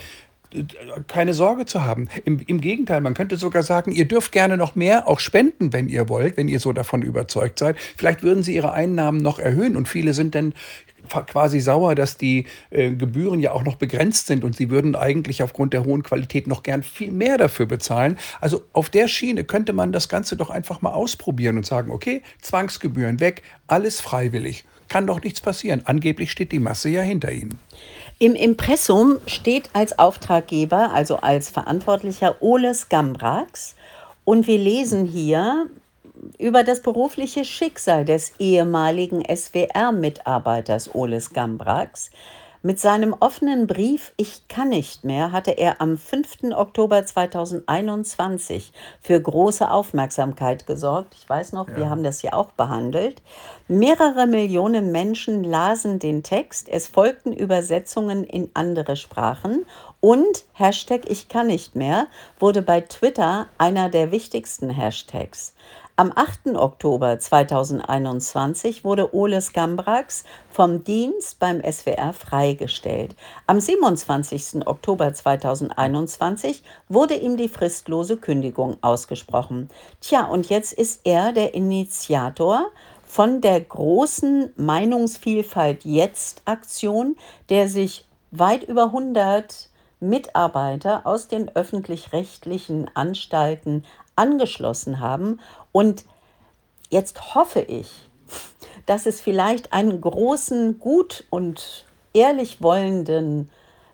keine Sorge zu haben. Im, Im Gegenteil, man könnte sogar sagen, ihr dürft gerne noch mehr auch spenden, wenn ihr wollt, wenn ihr so davon überzeugt seid. Vielleicht würden sie ihre Einnahmen noch erhöhen und viele sind dann fa- quasi sauer, dass die äh, Gebühren ja auch noch begrenzt sind und sie würden eigentlich aufgrund der hohen Qualität noch gern viel mehr dafür bezahlen. Also auf der Schiene könnte man das Ganze doch einfach mal ausprobieren und sagen, okay, Zwangsgebühren weg, alles freiwillig. Kann doch nichts passieren. Angeblich steht die Masse ja hinter ihnen. Im Impressum steht als Auftraggeber, also als Verantwortlicher, Ole Skambrax. Und wir lesen hier über das berufliche Schicksal des ehemaligen S W R-Mitarbeiters Ole Skambrax. Mit seinem offenen Brief „Ich kann nicht mehr" hatte er am fünften Oktober zweitausendeinundzwanzig für große Aufmerksamkeit gesorgt. Ich weiß noch, wir Ja. haben das ja auch behandelt. Mehrere Millionen Menschen lasen den Text. Es folgten Übersetzungen in andere Sprachen und Hashtag Ich kann nicht mehr wurde bei Twitter einer der wichtigsten Hashtags. Am achten Oktober zweitausendeinundzwanzig wurde Ole Skambrax vom Dienst beim S W R freigestellt. Am siebenundzwanzigsten Oktober zweitausendeinundzwanzig wurde ihm die fristlose Kündigung ausgesprochen. Tja, und jetzt ist er der Initiator von der großen Meinungsvielfalt jetzt Aktion, der sich weit über hundert Mitarbeiter aus den öffentlich-rechtlichen Anstalten angeschlossen haben. Und jetzt hoffe ich, dass es vielleicht einen großen, gut und ehrlich wollenden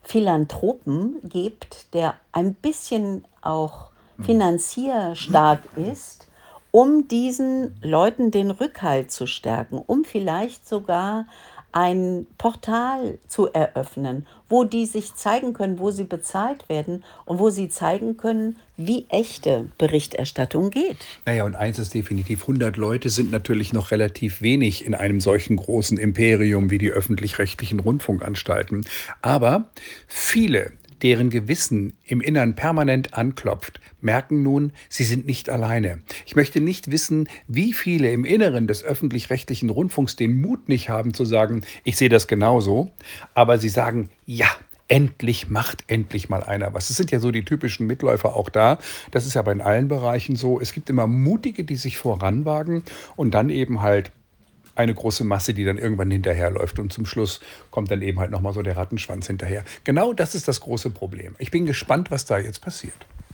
Philanthropen gibt, der ein bisschen auch finanzierstark ist, um diesen Leuten den Rückhalt zu stärken, um vielleicht sogar ein Portal zu eröffnen, wo die sich zeigen können, wo sie bezahlt werden und wo sie zeigen können, wie echte Berichterstattung geht. Naja, und eins ist definitiv, hundert Leute sind natürlich noch relativ wenig in einem solchen großen Imperium wie die öffentlich-rechtlichen Rundfunkanstalten. Aber viele, deren Gewissen im Innern permanent anklopft, merken nun, sie sind nicht alleine. Ich möchte nicht wissen, wie viele im Inneren des öffentlich-rechtlichen Rundfunks den Mut nicht haben zu sagen, ich sehe das genauso, aber sie sagen, ja, endlich macht endlich mal einer was. Es sind ja so die typischen Mitläufer auch da. Das ist ja bei in allen Bereichen so. Es gibt immer Mutige, die sich voranwagen und dann eben halt eine große Masse, die dann irgendwann hinterherläuft. Und zum Schluss kommt dann eben halt nochmal so der Rattenschwanz hinterher. Genau das ist das große Problem. Ich bin gespannt, was da jetzt passiert.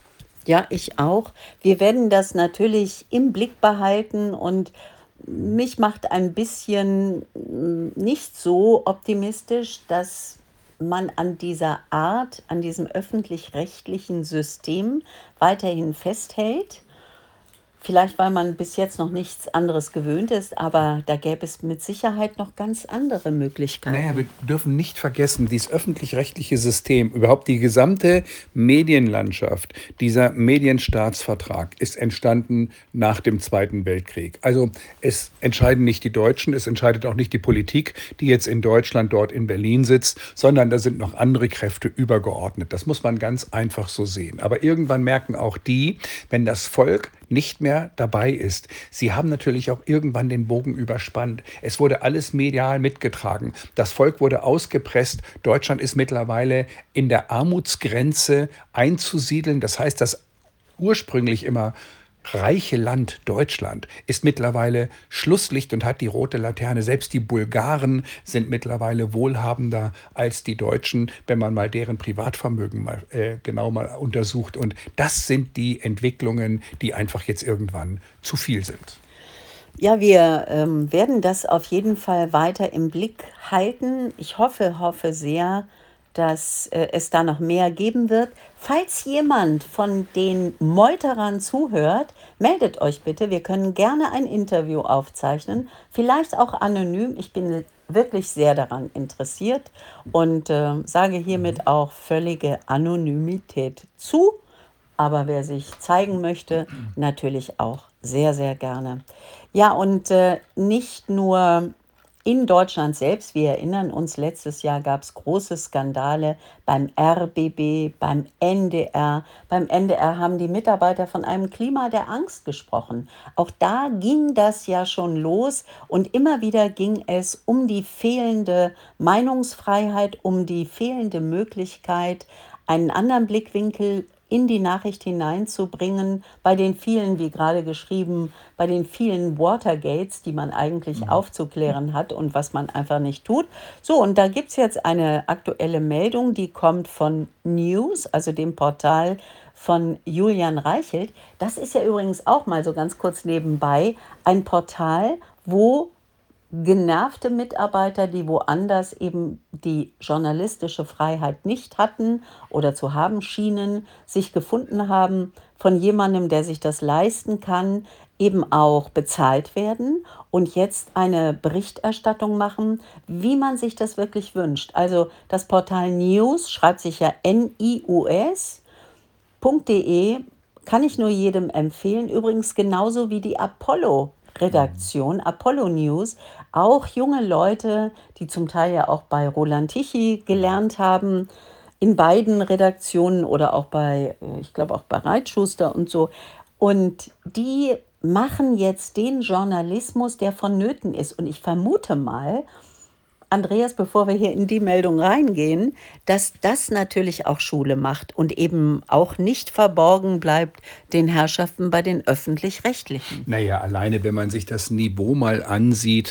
Ja, ich auch. Wir werden das natürlich im Blick behalten und mich macht ein bisschen mm, nicht so optimistisch, dass man an dieser Art, an diesem öffentlich-rechtlichen System weiterhin festhält. Vielleicht, weil man bis jetzt noch nichts anderes gewöhnt ist, aber da gäbe es mit Sicherheit noch ganz andere Naja, Möglichkeiten. wir dürfen nicht vergessen, dieses öffentlich-rechtliche System, überhaupt die gesamte Medienlandschaft, dieser Medienstaatsvertrag ist entstanden nach dem Zweiten Weltkrieg. Also es entscheiden nicht die Deutschen, es entscheidet auch nicht die Politik, die jetzt in Deutschland dort in Berlin sitzt, sondern da sind noch andere Kräfte übergeordnet. Das muss man ganz einfach so sehen. Aber irgendwann merken auch die, wenn das Volk nicht mehr dabei ist. Sie haben natürlich auch irgendwann den Bogen überspannt. Es wurde alles medial mitgetragen. Das Volk wurde ausgepresst. Deutschland ist mittlerweile in der Armutsgrenze einzusiedeln. Das heißt, das ursprünglich immer reiche Land Deutschland ist mittlerweile Schlusslicht und hat die rote Laterne. Selbst die Bulgaren sind mittlerweile wohlhabender als die Deutschen, wenn man mal deren Privatvermögen mal, äh, genau mal untersucht. Und das sind die Entwicklungen, die einfach jetzt irgendwann zu viel sind. Ja, wir ähm, werden das auf jeden Fall weiter im Blick halten. Ich hoffe, hoffe sehr, dass äh, es da noch mehr geben wird. Falls jemand von den Meuterern zuhört, meldet euch bitte. Wir können gerne ein Interview aufzeichnen, vielleicht auch anonym. Ich bin wirklich sehr daran interessiert und äh, sage hiermit auch völlige Anonymität zu. Aber wer sich zeigen möchte, natürlich auch sehr, sehr gerne. Ja, und äh, nicht nur in Deutschland selbst. Wir erinnern uns, letztes Jahr gab es große Skandale beim R B B, beim N D R. Beim N D R haben die Mitarbeiter von einem Klima der Angst gesprochen. Auch da ging das ja schon los und immer wieder ging es um die fehlende Meinungsfreiheit, um die fehlende Möglichkeit, einen anderen Blickwinkel in die Nachricht hineinzubringen, bei den vielen, wie gerade geschrieben, bei den vielen Watergates, die man eigentlich aufzuklären hat und was man einfach nicht tut. So, und da gibt es jetzt eine aktuelle Meldung, die kommt von News, also dem Portal von Julian Reichelt. Das ist ja übrigens auch mal so ganz kurz nebenbei ein Portal, wo genervte Mitarbeiter, die woanders eben die journalistische Freiheit nicht hatten oder zu haben schienen, sich gefunden haben von jemandem, der sich das leisten kann, eben auch bezahlt werden und jetzt eine Berichterstattung machen, wie man sich das wirklich wünscht. Also das Portal News schreibt sich ja N I U S punkt de, kann ich nur jedem empfehlen. Übrigens genauso wie die Apollo-Redaktion, Apollo News, auch junge Leute, die zum Teil ja auch bei Roland Tichy gelernt haben, in beiden Redaktionen oder auch bei, äh, ich glaube auch bei Reitschuster und so. Und die machen jetzt den Journalismus, der vonnöten ist. Und ich vermute mal, Andreas, bevor wir hier in die Meldung reingehen, dass das natürlich auch Schule macht und eben auch nicht verborgen bleibt den Herrschaften bei den Öffentlich-Rechtlichen. Naja, alleine wenn man sich das Niveau mal ansieht,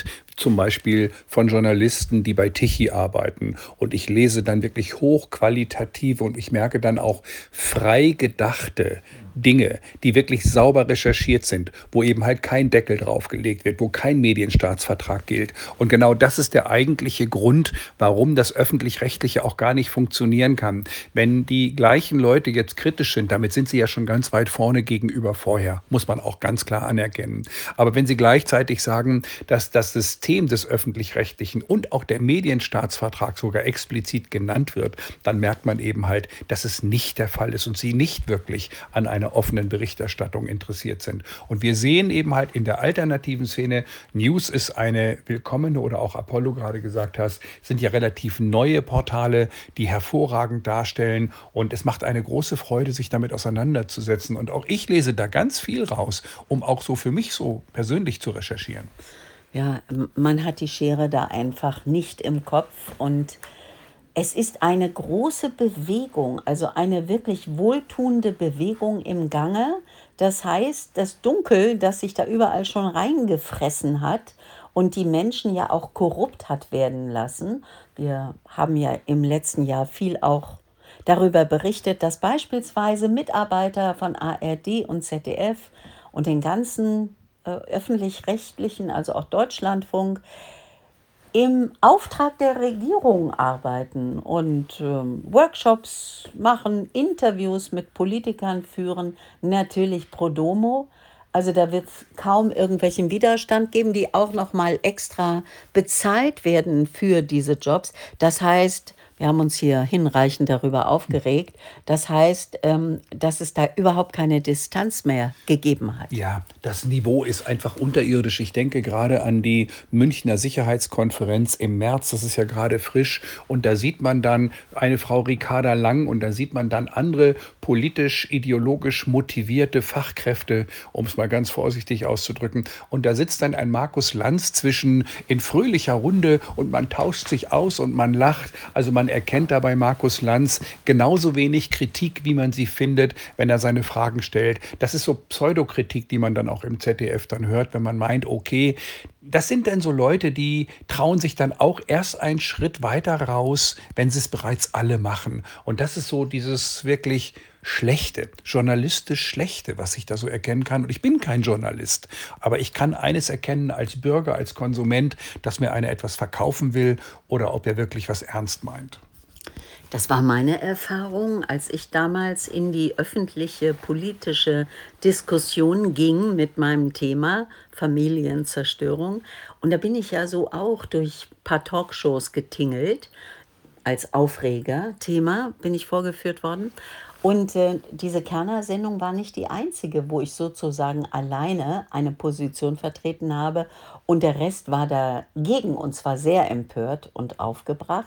zum Beispiel von Journalisten, die bei Tichy arbeiten. Und ich lese dann wirklich hochqualitative und ich merke dann auch frei gedachte Dinge, die wirklich sauber recherchiert sind, wo eben halt kein Deckel draufgelegt wird, wo kein Medienstaatsvertrag gilt. Und genau das ist der eigentliche Grund, warum das Öffentlich-Rechtliche auch gar nicht funktionieren kann. Wenn die gleichen Leute jetzt kritisch sind, damit sind sie ja schon ganz weit vorne gegenüber vorher, muss man auch ganz klar anerkennen. Aber wenn sie gleichzeitig sagen, dass das System des Öffentlich-Rechtlichen und auch der Medienstaatsvertrag sogar explizit genannt wird, dann merkt man eben halt, dass es nicht der Fall ist und sie nicht wirklich an einer offenen Berichterstattung interessiert sind. Und wir sehen eben halt in der alternativen Szene, News ist eine willkommene, oder auch Apollo gerade gesagt hast, sind ja relativ neue Portale, die hervorragend darstellen, und es macht eine große Freude, sich damit auseinanderzusetzen. Und auch ich lese da ganz viel raus, um auch so für mich so persönlich zu recherchieren. Ja, m- man hat die Schere da einfach nicht im Kopf und es ist eine große Bewegung, also eine wirklich wohltuende Bewegung im Gange. Das heißt, das Dunkel, das sich da überall schon reingefressen hat und die Menschen ja auch korrupt hat werden lassen. Wir haben ja im letzten Jahr viel auch darüber berichtet, dass beispielsweise Mitarbeiter von A R D und Z D F und den ganzen äh, öffentlich-rechtlichen, also auch Deutschlandfunk, im Auftrag der Regierung arbeiten und ähm, Workshops machen, Interviews mit Politikern führen, natürlich pro domo. Also da wird es kaum irgendwelchen Widerstand geben, die auch noch mal extra bezahlt werden für diese Jobs. Das heißt, wir haben uns hier hinreichend darüber aufgeregt. Das heißt, ähm, dass es da überhaupt keine Distanz mehr gegeben hat. Ja, das Niveau ist einfach unterirdisch. Ich denke gerade an die Münchner Sicherheitskonferenz im März, das ist ja gerade frisch. Und da sieht man dann eine Frau Ricarda Lang und da sieht man dann andere politisch, ideologisch motivierte Fachkräfte, um es mal ganz vorsichtig auszudrücken. Und da sitzt dann ein Markus Lanz zwischen in fröhlicher Runde und man tauscht sich aus und man lacht. Also man erkennt dabei Markus Lanz genauso wenig Kritik, wie man sie findet, wenn er seine Fragen stellt. Das ist so Pseudokritik, die man dann auch im Z D F dann hört, wenn man meint, okay, das sind dann so Leute, die trauen sich dann auch erst einen Schritt weiter raus, wenn sie es bereits alle machen. Und das ist so dieses wirklich Schlechte, journalistisch Schlechte, was ich da so erkennen kann. Und ich bin kein Journalist, aber ich kann eines erkennen als Bürger, als Konsument, dass mir einer etwas verkaufen will oder ob er wirklich was ernst meint. Das war meine Erfahrung, als ich damals in die öffentliche politische Diskussion ging mit meinem Thema Familienzerstörung. Und da bin ich ja so auch durch ein paar Talkshows getingelt. Als Aufreger-Thema bin ich vorgeführt worden. Und äh, diese Kerner-Sendung war nicht die einzige, wo ich sozusagen alleine eine Position vertreten habe. Und der Rest war dagegen und zwar sehr empört und aufgebracht.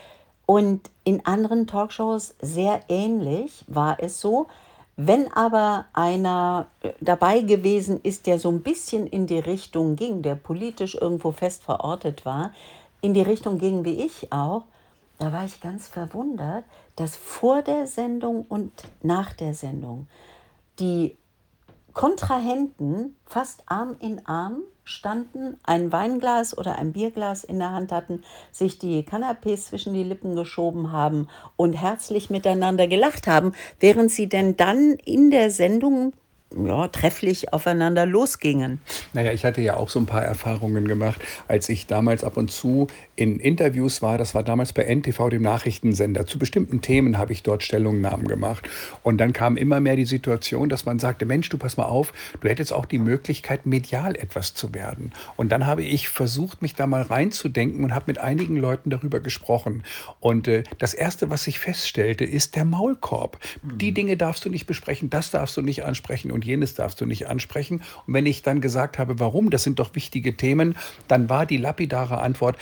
Und in anderen Talkshows sehr ähnlich war es so. Wenn aber einer äh, dabei gewesen ist, der so ein bisschen in die Richtung ging, der politisch irgendwo fest verortet war, in die Richtung ging wie ich auch, da war ich ganz verwundert, dass vor der Sendung und nach der Sendung die Kontrahenten fast Arm in Arm standen, ein Weinglas oder ein Bierglas in der Hand hatten, sich die Canapés zwischen die Lippen geschoben haben und herzlich miteinander gelacht haben, während sie denn dann in der Sendung ja, trefflich aufeinander losgingen. Naja, ich hatte ja auch so ein paar Erfahrungen gemacht, als ich damals ab und zu in Interviews war. Das war damals bei N T V, dem Nachrichtensender. Zu bestimmten Themen habe ich dort Stellungnahmen gemacht. Und dann kam immer mehr die Situation, dass man sagte, Mensch, du pass mal auf, du hättest auch die Möglichkeit, medial etwas zu werden. Und dann habe ich versucht, mich da mal reinzudenken und habe mit einigen Leuten darüber gesprochen. Und äh, das Erste, was ich feststellte, ist der Maulkorb. Die Dinge darfst du nicht besprechen, das darfst du nicht ansprechen und jenes darfst du nicht ansprechen. Und wenn ich dann gesagt habe, warum, das sind doch wichtige Themen, dann war die lapidare Antwort, das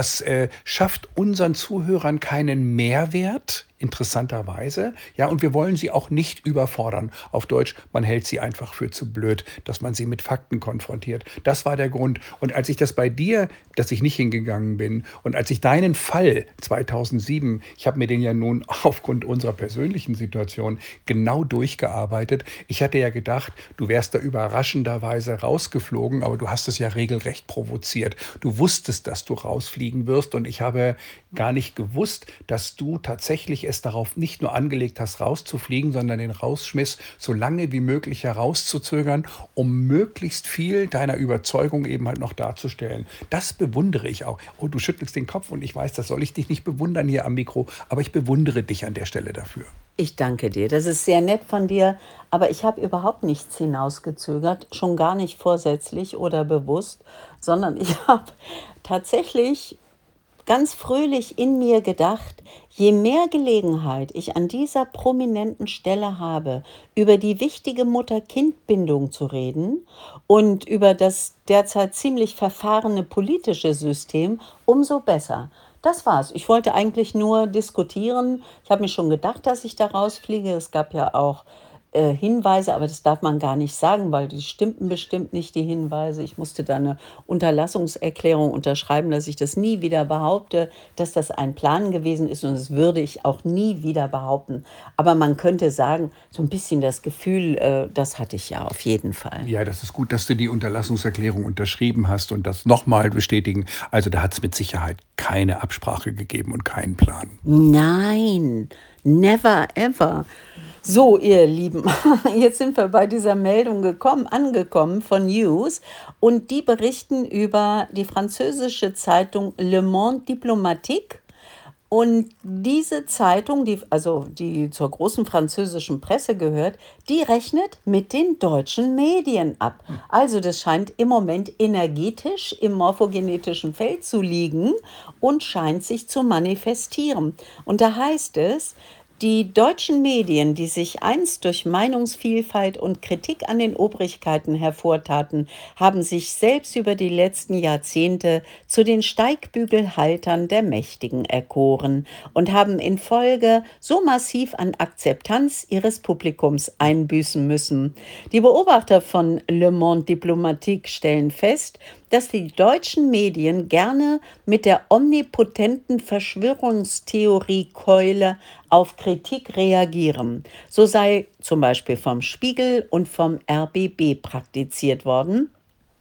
Das äh, schafft unseren Zuhörern keinen Mehrwert, interessanterweise. Ja, und wir wollen sie auch nicht überfordern. Auf Deutsch, man hält sie einfach für zu blöd, dass man sie mit Fakten konfrontiert. Das war der Grund. Und als ich das bei dir, dass ich nicht hingegangen bin und als ich deinen Fall zweitausendsieben, ich habe mir den ja nun aufgrund unserer persönlichen Situation genau durchgearbeitet. Ich hatte ja gedacht, du wärst da überraschenderweise rausgeflogen, aber du hast es ja regelrecht provoziert. Du wusstest, dass du rausfliegen wirst und ich habe gar nicht gewusst, dass du tatsächlich es darauf nicht nur angelegt hast, rauszufliegen, sondern den Rausschmiss so lange wie möglich herauszuzögern, um möglichst viel deiner Überzeugung eben halt noch darzustellen. Das bewundere ich auch. Oh, du schüttelst den Kopf und ich weiß, das soll ich dich nicht bewundern hier am Mikro, aber ich bewundere dich an der Stelle dafür. Ich danke dir. Das ist sehr nett von dir, aber ich habe überhaupt nichts hinausgezögert, schon gar nicht vorsätzlich oder bewusst, sondern ich habe tatsächlich ganz fröhlich in mir gedacht, je mehr Gelegenheit ich an dieser prominenten Stelle habe, über die wichtige Mutter-Kind-Bindung zu reden und über das derzeit ziemlich verfahrene politische System, umso besser. Das war's. Ich wollte eigentlich nur diskutieren. Ich habe mir schon gedacht, dass ich da rausfliege. Es gab ja auch äh, Hinweise, aber das darf man gar nicht sagen, weil die stimmten bestimmt nicht, die Hinweise. Ich musste da eine Unterlassungserklärung unterschreiben, dass ich das nie wieder behaupte, dass das ein Plan gewesen ist und das würde ich auch nie wieder behaupten. Aber man könnte sagen, so ein bisschen das Gefühl, äh, das hatte ich ja auf jeden Fall. Ja, das ist gut, dass du die Unterlassungserklärung unterschrieben hast und das nochmal bestätigen. Also da hat es mit Sicherheit keine Absprache gegeben und keinen Plan. Nein, never ever. So, ihr Lieben, jetzt sind wir bei dieser Meldung gekommen, angekommen von News und die berichten über die französische Zeitung Le Monde Diplomatique. Und diese Zeitung, die, also die zur großen französischen Presse gehört, die rechnet mit den deutschen Medien ab. Also das scheint im Moment energetisch im morphogenetischen Feld zu liegen und scheint sich zu manifestieren. Und da heißt es, die deutschen Medien, die sich einst durch Meinungsvielfalt und Kritik an den Obrigkeiten hervortaten, haben sich selbst über die letzten Jahrzehnte zu den Steigbügelhaltern der Mächtigen erkoren und haben in Folge so massiv an Akzeptanz ihres Publikums einbüßen müssen. Die Beobachter von Le Monde Diplomatique stellen fest, dass die deutschen Medien gerne mit der omnipotenten Verschwörungstheoriekeule auf Kritik reagieren. So sei zum Beispiel vom Spiegel und vom R B B praktiziert worden,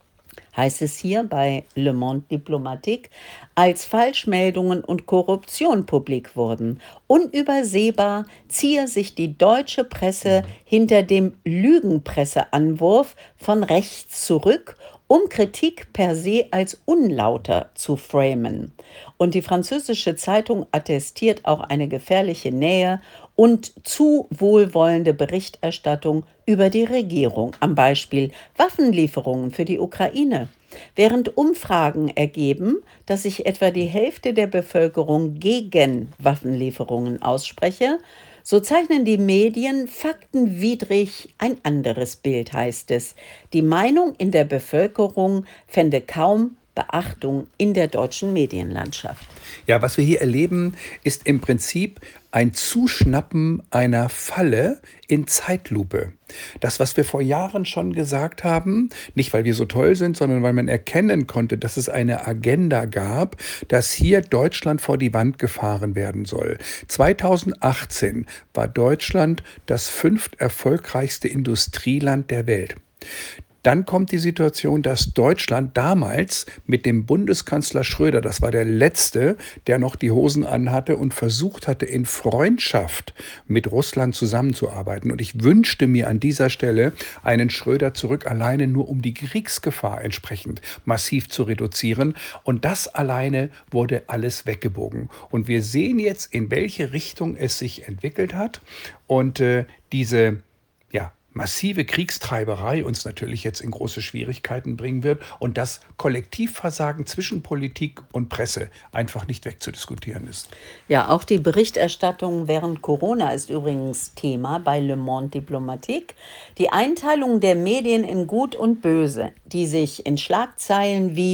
heißt es hier bei Le Monde Diplomatique, als Falschmeldungen und Korruption publik wurden. Unübersehbar ziehe sich die deutsche Presse hinter dem Lügenpresseanwurf von rechts zurück, um Kritik per se als unlauter zu framen. Und die französische Zeitung attestiert auch eine gefährliche Nähe und zu wohlwollende Berichterstattung über die Regierung, am Beispiel Waffenlieferungen für die Ukraine. Während Umfragen ergeben, dass sich etwa die Hälfte der Bevölkerung gegen Waffenlieferungen ausspreche, so zeichnen die Medien faktenwidrig ein anderes Bild, heißt es. Die Meinung in der Bevölkerung fände kaum Beachtung in der deutschen Medienlandschaft. Ja, was wir hier erleben, ist im Prinzip ein Zuschnappen einer Falle in Zeitlupe. Das, was wir vor Jahren schon gesagt haben, nicht weil wir so toll sind, sondern weil man erkennen konnte, dass es eine Agenda gab, dass hier Deutschland vor die Wand gefahren werden soll. zweitausendachtzehn war Deutschland das fünft erfolgreichste Industrieland der Welt. Dann kommt die Situation, dass Deutschland damals mit dem Bundeskanzler Schröder, das war der Letzte, der noch die Hosen anhatte und versucht hatte, in Freundschaft mit Russland zusammenzuarbeiten. Und ich wünschte mir an dieser Stelle einen Schröder zurück, alleine nur um die Kriegsgefahr entsprechend massiv zu reduzieren. Und das alleine wurde alles weggebogen. Und wir sehen jetzt, in welche Richtung es sich entwickelt hat. Und äh, diese, ja, massive Kriegstreiberei uns natürlich jetzt in große Schwierigkeiten bringen wird und das Kollektivversagen zwischen Politik und Presse einfach nicht wegzudiskutieren ist. Ja, auch die Berichterstattung während Corona ist übrigens Thema bei Le Monde Diplomatique. Die Einteilung der Medien in Gut und Böse, die sich in Schlagzeilen wie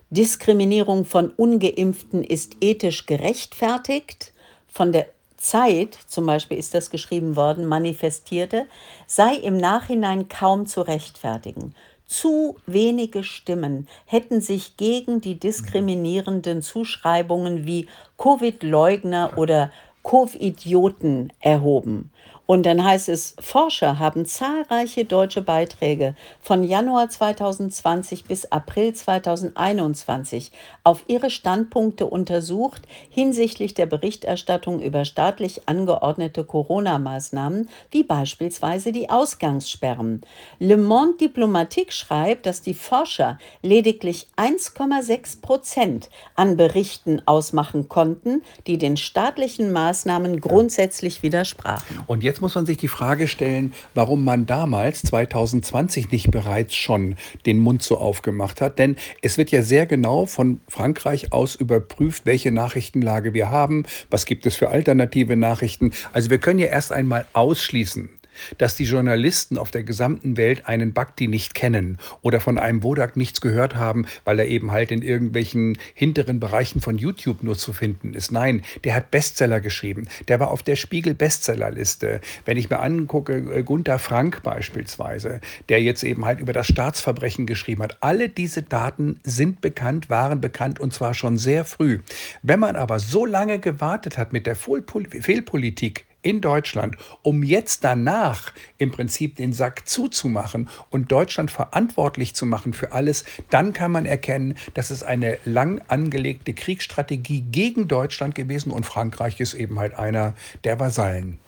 Diskriminierung von Ungeimpften ist ethisch gerechtfertigt. Von der Zeit, zum Beispiel ist das geschrieben worden, manifestierte, sei im Nachhinein kaum zu rechtfertigen. Zu wenige Stimmen hätten sich gegen die diskriminierenden Zuschreibungen wie Covid-Leugner oder Covid-Idioten erhoben. Und dann heißt es, Forscher haben zahlreiche deutsche Beiträge von Januar zweitausendzwanzig bis April zweitausendeinundzwanzig auf ihre Standpunkte untersucht hinsichtlich der Berichterstattung über staatlich angeordnete Corona-Maßnahmen, wie beispielsweise die Ausgangssperren. Le Monde Diplomatique schreibt, dass die Forscher lediglich eins Komma sechs Prozent an Berichten ausmachen konnten, die den staatlichen Maßnahmen grundsätzlich widersprachen. Und jetzt muss man sich die Frage stellen, warum man damals, zweitausendzwanzig, nicht bereits schon den Mund so aufgemacht hat. Denn es wird ja sehr genau von Frankreich aus überprüft, welche Nachrichtenlage wir haben, was gibt es für alternative Nachrichten. Also wir können ja erst einmal ausschließen, dass die Journalisten auf der gesamten Welt einen Bakti nicht kennen oder von einem Wodak nichts gehört haben, weil er eben halt in irgendwelchen hinteren Bereichen von YouTube nur zu finden ist. Nein, der hat Bestseller geschrieben. Der war auf der Spiegel-Bestsellerliste. Wenn ich mir angucke, Gunther Frank beispielsweise, der jetzt eben halt über das Staatsverbrechen geschrieben hat. Alle diese Daten sind bekannt, waren bekannt und zwar schon sehr früh. Wenn man aber so lange gewartet hat mit der Fehlpolitik in Deutschland, um jetzt danach im Prinzip den Sack zuzumachen und Deutschland verantwortlich zu machen für alles, dann kann man erkennen, dass es eine lang angelegte Kriegsstrategie gegen Deutschland gewesen und Frankreich ist eben halt einer der Vasallen.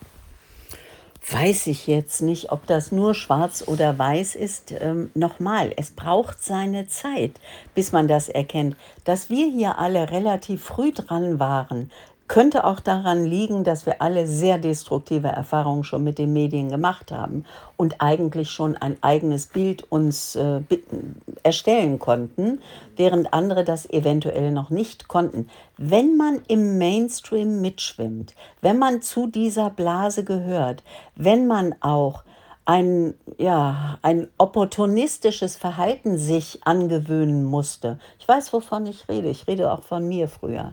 Weiß ich jetzt nicht, ob das nur schwarz oder weiß ist. Ähm, nochmal, es braucht seine Zeit, bis man das erkennt. Dass wir hier alle relativ früh dran waren, könnte auch daran liegen, dass wir alle sehr destruktive Erfahrungen schon mit den Medien gemacht haben und eigentlich schon ein eigenes Bild uns äh, bi- erstellen konnten, während andere das eventuell noch nicht konnten. Wenn man im Mainstream mitschwimmt, wenn man zu dieser Blase gehört, wenn man auch ein, ja, ein opportunistisches Verhalten sich angewöhnen musste, ich weiß, wovon ich rede, ich rede auch von mir früher,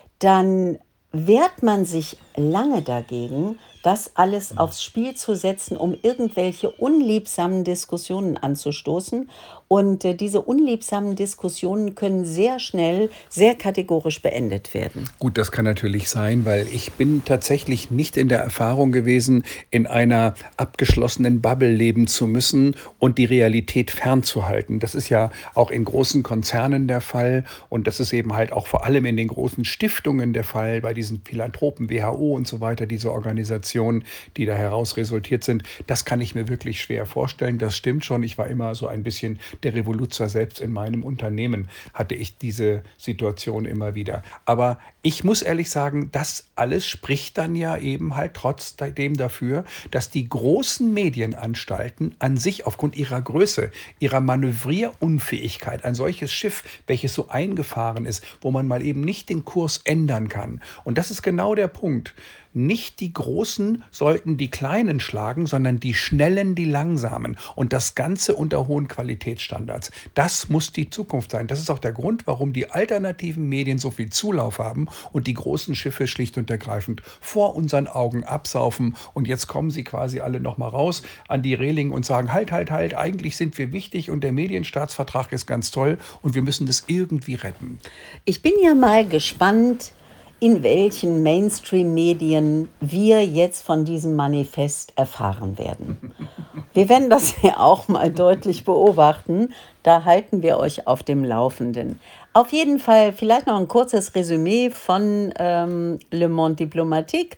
dann wehrt man sich lange dagegen, das alles aufs Spiel zu setzen, um irgendwelche unliebsamen Diskussionen anzustoßen. Und äh, diese unliebsamen Diskussionen können sehr schnell, sehr kategorisch beendet werden. Gut, das kann natürlich sein, weil ich bin tatsächlich nicht in der Erfahrung gewesen, in einer abgeschlossenen Bubble leben zu müssen und die Realität fernzuhalten. Das ist ja auch in großen Konzernen der Fall und das ist eben halt auch vor allem in den großen Stiftungen der Fall, bei diesen Philanthropen, W H O und so weiter, diese Organisationen, die da heraus resultiert sind. Das kann ich mir wirklich schwer vorstellen. Das stimmt schon. Ich war immer so ein bisschen der Revoluzer. Selbst in meinem Unternehmen hatte ich diese Situation immer wieder. Aber ich muss ehrlich sagen, das alles spricht dann ja eben halt trotzdem dafür, dass die großen Medienanstalten an sich aufgrund ihrer Größe, ihrer Manövrierunfähigkeit, ein solches Schiff, welches so eingefahren ist, wo man mal eben nicht den Kurs ändern kann. Und das ist genau der Punkt. Nicht die Großen sollten die Kleinen schlagen, sondern die Schnellen, die Langsamen. Und das Ganze unter hohen Qualitätsstandards. Das muss die Zukunft sein. Das ist auch der Grund, warum die alternativen Medien so viel Zulauf haben und die großen Schiffe schlicht und ergreifend vor unseren Augen absaufen. Und jetzt kommen sie quasi alle nochmal raus an die Reling und sagen, halt, halt, halt, eigentlich sind wir wichtig und der Medienstaatsvertrag ist ganz toll und wir müssen das irgendwie retten. Ich bin ja mal gespannt, in welchen Mainstream-Medien wir jetzt von diesem Manifest erfahren werden. Wir werden das ja auch mal deutlich beobachten. Da halten wir euch auf dem Laufenden. Auf jeden Fall vielleicht noch ein kurzes Resümee von ähm, Le Monde Diplomatique.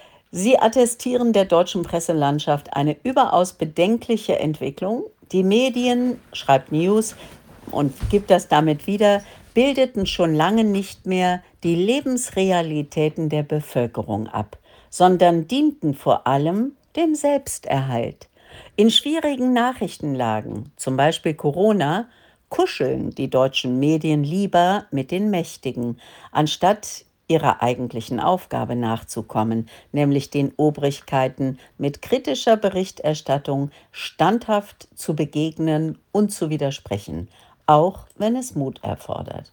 Sie attestieren der deutschen Presselandschaft eine überaus bedenkliche Entwicklung. Die Medien, schreibt News und gibt das damit wieder, bildeten schon lange nicht mehr die Lebensrealitäten der Bevölkerung ab, sondern dienten vor allem dem Selbsterhalt. In schwierigen Nachrichtenlagen, zum Beispiel Corona, kuscheln die deutschen Medien lieber mit den Mächtigen, anstatt ihrer eigentlichen Aufgabe nachzukommen, nämlich den Obrigkeiten mit kritischer Berichterstattung standhaft zu begegnen und zu widersprechen. auch wenn es Mut erfordert.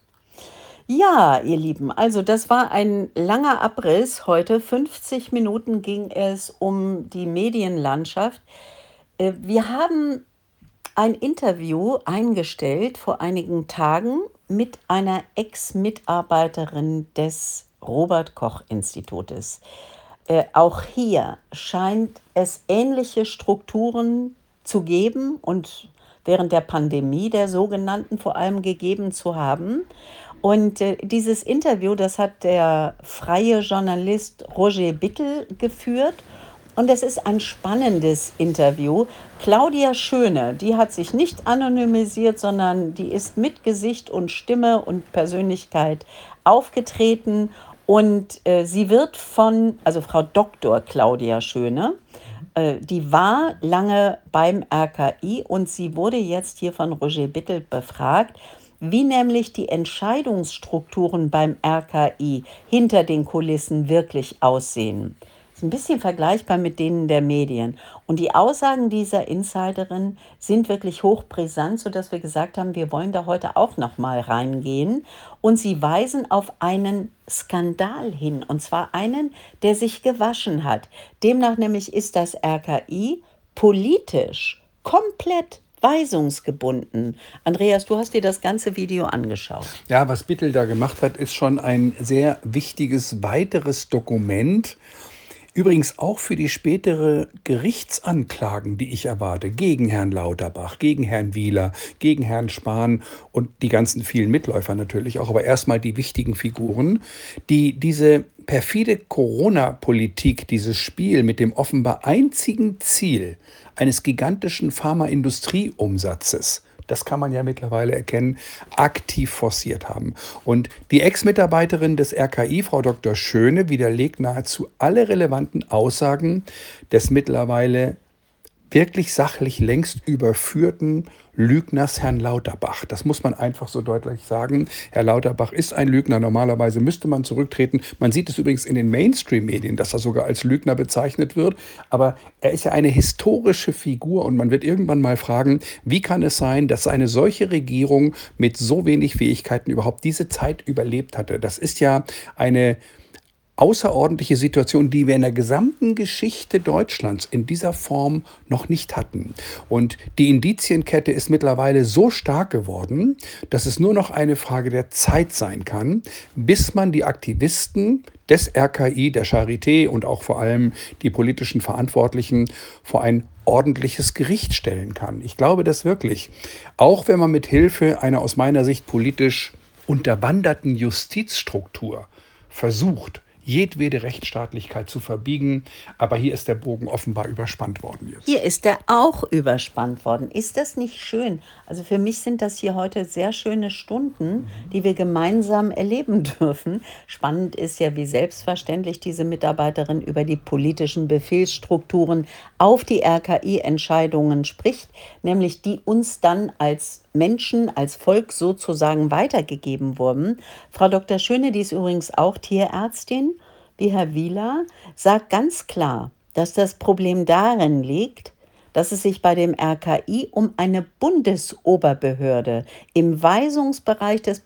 Ja, ihr Lieben, also das war ein langer Abriss heute. fünfzig Minuten ging es um die Medienlandschaft. Äh, Wir haben ein Interview eingestellt vor einigen Tagen mit einer Ex-Mitarbeiterin des Robert Koch Institutes. Äh, auch hier scheint es ähnliche Strukturen zu geben und während der Pandemie der sogenannten vor allem gegeben zu haben. Und äh, dieses Interview, das hat der freie Journalist Roger Bittel geführt. Und es ist ein spannendes Interview. Claudia Schöne, die hat sich nicht anonymisiert, sondern die ist mit Gesicht und Stimme und Persönlichkeit aufgetreten. Und äh, sie wird von, also Frau Doktor Claudia Schöne, äh, die war lange beim R K I und sie wurde jetzt hier von Roger Bittel befragt, wie nämlich die Entscheidungsstrukturen beim R K I hinter den Kulissen wirklich aussehen. Ist ein bisschen vergleichbar mit denen der Medien. Und die Aussagen dieser Insiderin sind wirklich hochbrisant, sodass wir gesagt haben, wir wollen da heute auch noch mal reingehen. Und sie weisen auf einen Skandal hin, und zwar einen, der sich gewaschen hat. Demnach nämlich ist das R K I politisch komplett weisungsgebunden. Andreas, du hast dir das ganze Video angeschaut. Ja, was Bittel da gemacht hat, ist schon ein sehr wichtiges weiteres Dokument. Übrigens auch für die spätere Gerichtsanklagen, die ich erwarte, gegen Herrn Lauterbach, gegen Herrn Wieler, gegen Herrn Spahn und die ganzen vielen Mitläufer natürlich auch, aber erstmal die wichtigen Figuren, die diese perfide Corona-Politik, dieses Spiel mit dem offenbar einzigen Ziel eines gigantischen Pharmaindustrieumsatzes, das kann man ja mittlerweile erkennen, aktiv forciert haben. Und die Ex-Mitarbeiterin des R K I, Frau Doktor Schöne, widerlegt nahezu alle relevanten Aussagen des mittlerweile wirklich sachlich längst überführten Lügners Herrn Lauterbach. Das muss man einfach so deutlich sagen. Herr Lauterbach ist ein Lügner. Normalerweise müsste man zurücktreten. Man sieht es übrigens in den Mainstream-Medien, dass er sogar als Lügner bezeichnet wird. Aber er ist ja eine historische Figur und man wird irgendwann mal fragen, wie kann es sein, dass eine solche Regierung mit so wenig Fähigkeiten überhaupt diese Zeit überlebt hatte? Das ist ja eine außerordentliche Situation, die wir in der gesamten Geschichte Deutschlands in dieser Form noch nicht hatten. Und die Indizienkette ist mittlerweile so stark geworden, dass es nur noch eine Frage der Zeit sein kann, bis man die Aktivisten des R K I, der Charité und auch vor allem die politischen Verantwortlichen vor ein ordentliches Gericht stellen kann. Ich glaube das wirklich. Auch wenn man mit Hilfe einer aus meiner Sicht politisch unterwanderten Justizstruktur versucht, jedwede Rechtsstaatlichkeit zu verbiegen. Aber hier ist der Bogen offenbar überspannt worden jetzt. Hier ist er auch überspannt worden. Ist das nicht schön? Also für mich sind das hier heute sehr schöne Stunden, die wir gemeinsam erleben dürfen. Spannend ist ja, wie selbstverständlich diese Mitarbeiterin über die politischen Befehlsstrukturen auf die R K I-Entscheidungen spricht, nämlich die uns dann als Menschen, als Volk sozusagen weitergegeben wurden. Frau Doktor Schöne, die ist übrigens auch Tierärztin, wie Herr Wieler, sagt ganz klar, dass das Problem darin liegt, dass es sich bei dem R K I um eine Bundesoberbehörde im Weisungsbereich des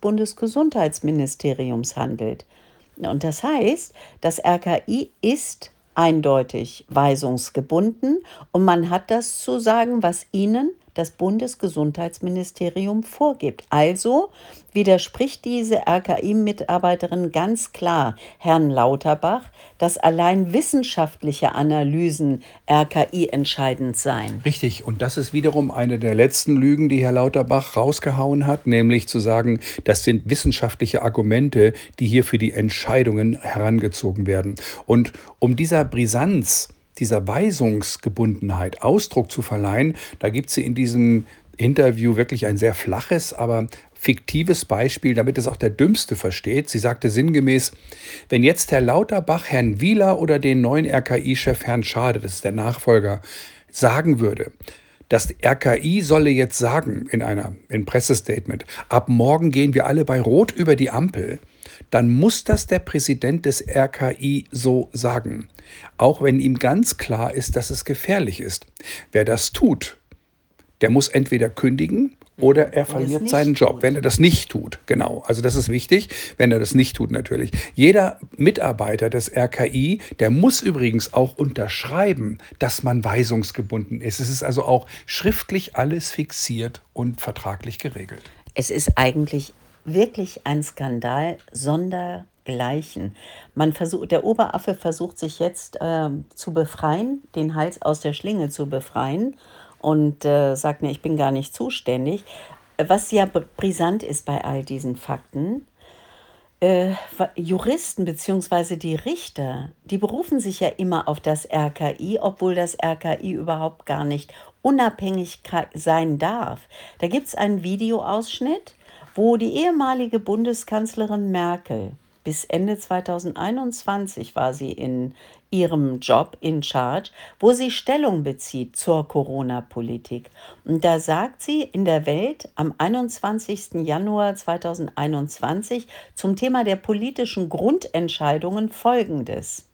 Bundesgesundheitsministeriums handelt. Und das heißt, das R K I ist eindeutig weisungsgebunden und man hat das zu sagen, was ihnen das Bundesgesundheitsministerium vorgibt. Also widerspricht diese R K I-Mitarbeiterin ganz klar Herrn Lauterbach, dass allein wissenschaftliche Analysen R K I entscheidend seien. Richtig, und das ist wiederum eine der letzten Lügen, die Herr Lauterbach rausgehauen hat, nämlich zu sagen, das sind wissenschaftliche Argumente, die hier für die Entscheidungen herangezogen werden. Und um dieser Brisanz, dieser Weisungsgebundenheit Ausdruck zu verleihen, da gibt sie in diesem Interview wirklich ein sehr flaches, aber fiktives Beispiel, damit es auch der Dümmste versteht. Sie sagte sinngemäß, wenn jetzt Herr Lauterbach Herrn Wieler oder den neuen R K I-Chef Herrn Schade, das ist der Nachfolger, sagen würde, das R K I solle jetzt sagen in einer in Pressestatement, ab morgen gehen wir alle bei Rot über die Ampel, dann muss das der Präsident des R K I so sagen. Auch wenn ihm ganz klar ist, dass es gefährlich ist. Wer das tut, der muss entweder kündigen oder er Wenn er es verliert seinen nicht Job, wenn tut. er das nicht tut. Genau, also das ist wichtig, wenn er das nicht tut natürlich. Jeder Mitarbeiter des R K I, der muss übrigens auch unterschreiben, dass man weisungsgebunden ist. Es ist also auch schriftlich alles fixiert und vertraglich geregelt. Es ist eigentlich wirklich ein Skandal sondergleichen. Man versucht, der Oberaffe versucht sich jetzt ähm, zu befreien, den Hals aus der Schlinge zu befreien und äh, sagt mir, ich bin gar nicht zuständig. Was ja br- brisant ist bei all diesen Fakten, äh, wa- Juristen bzw. die Richter, die berufen sich ja immer auf das R K I, obwohl das R K I überhaupt gar nicht unabhängig ka- sein darf. Da gibt es einen Videoausschnitt, wo die ehemalige Bundeskanzlerin Merkel, bis Ende zweitausendeinundzwanzig war sie in ihrem Job in Charge, wo sie Stellung bezieht zur Corona-Politik. Und da sagt sie in der Welt am einundzwanzigsten Januar zweitausendeinundzwanzig zum Thema der politischen Grundentscheidungen Folgendes: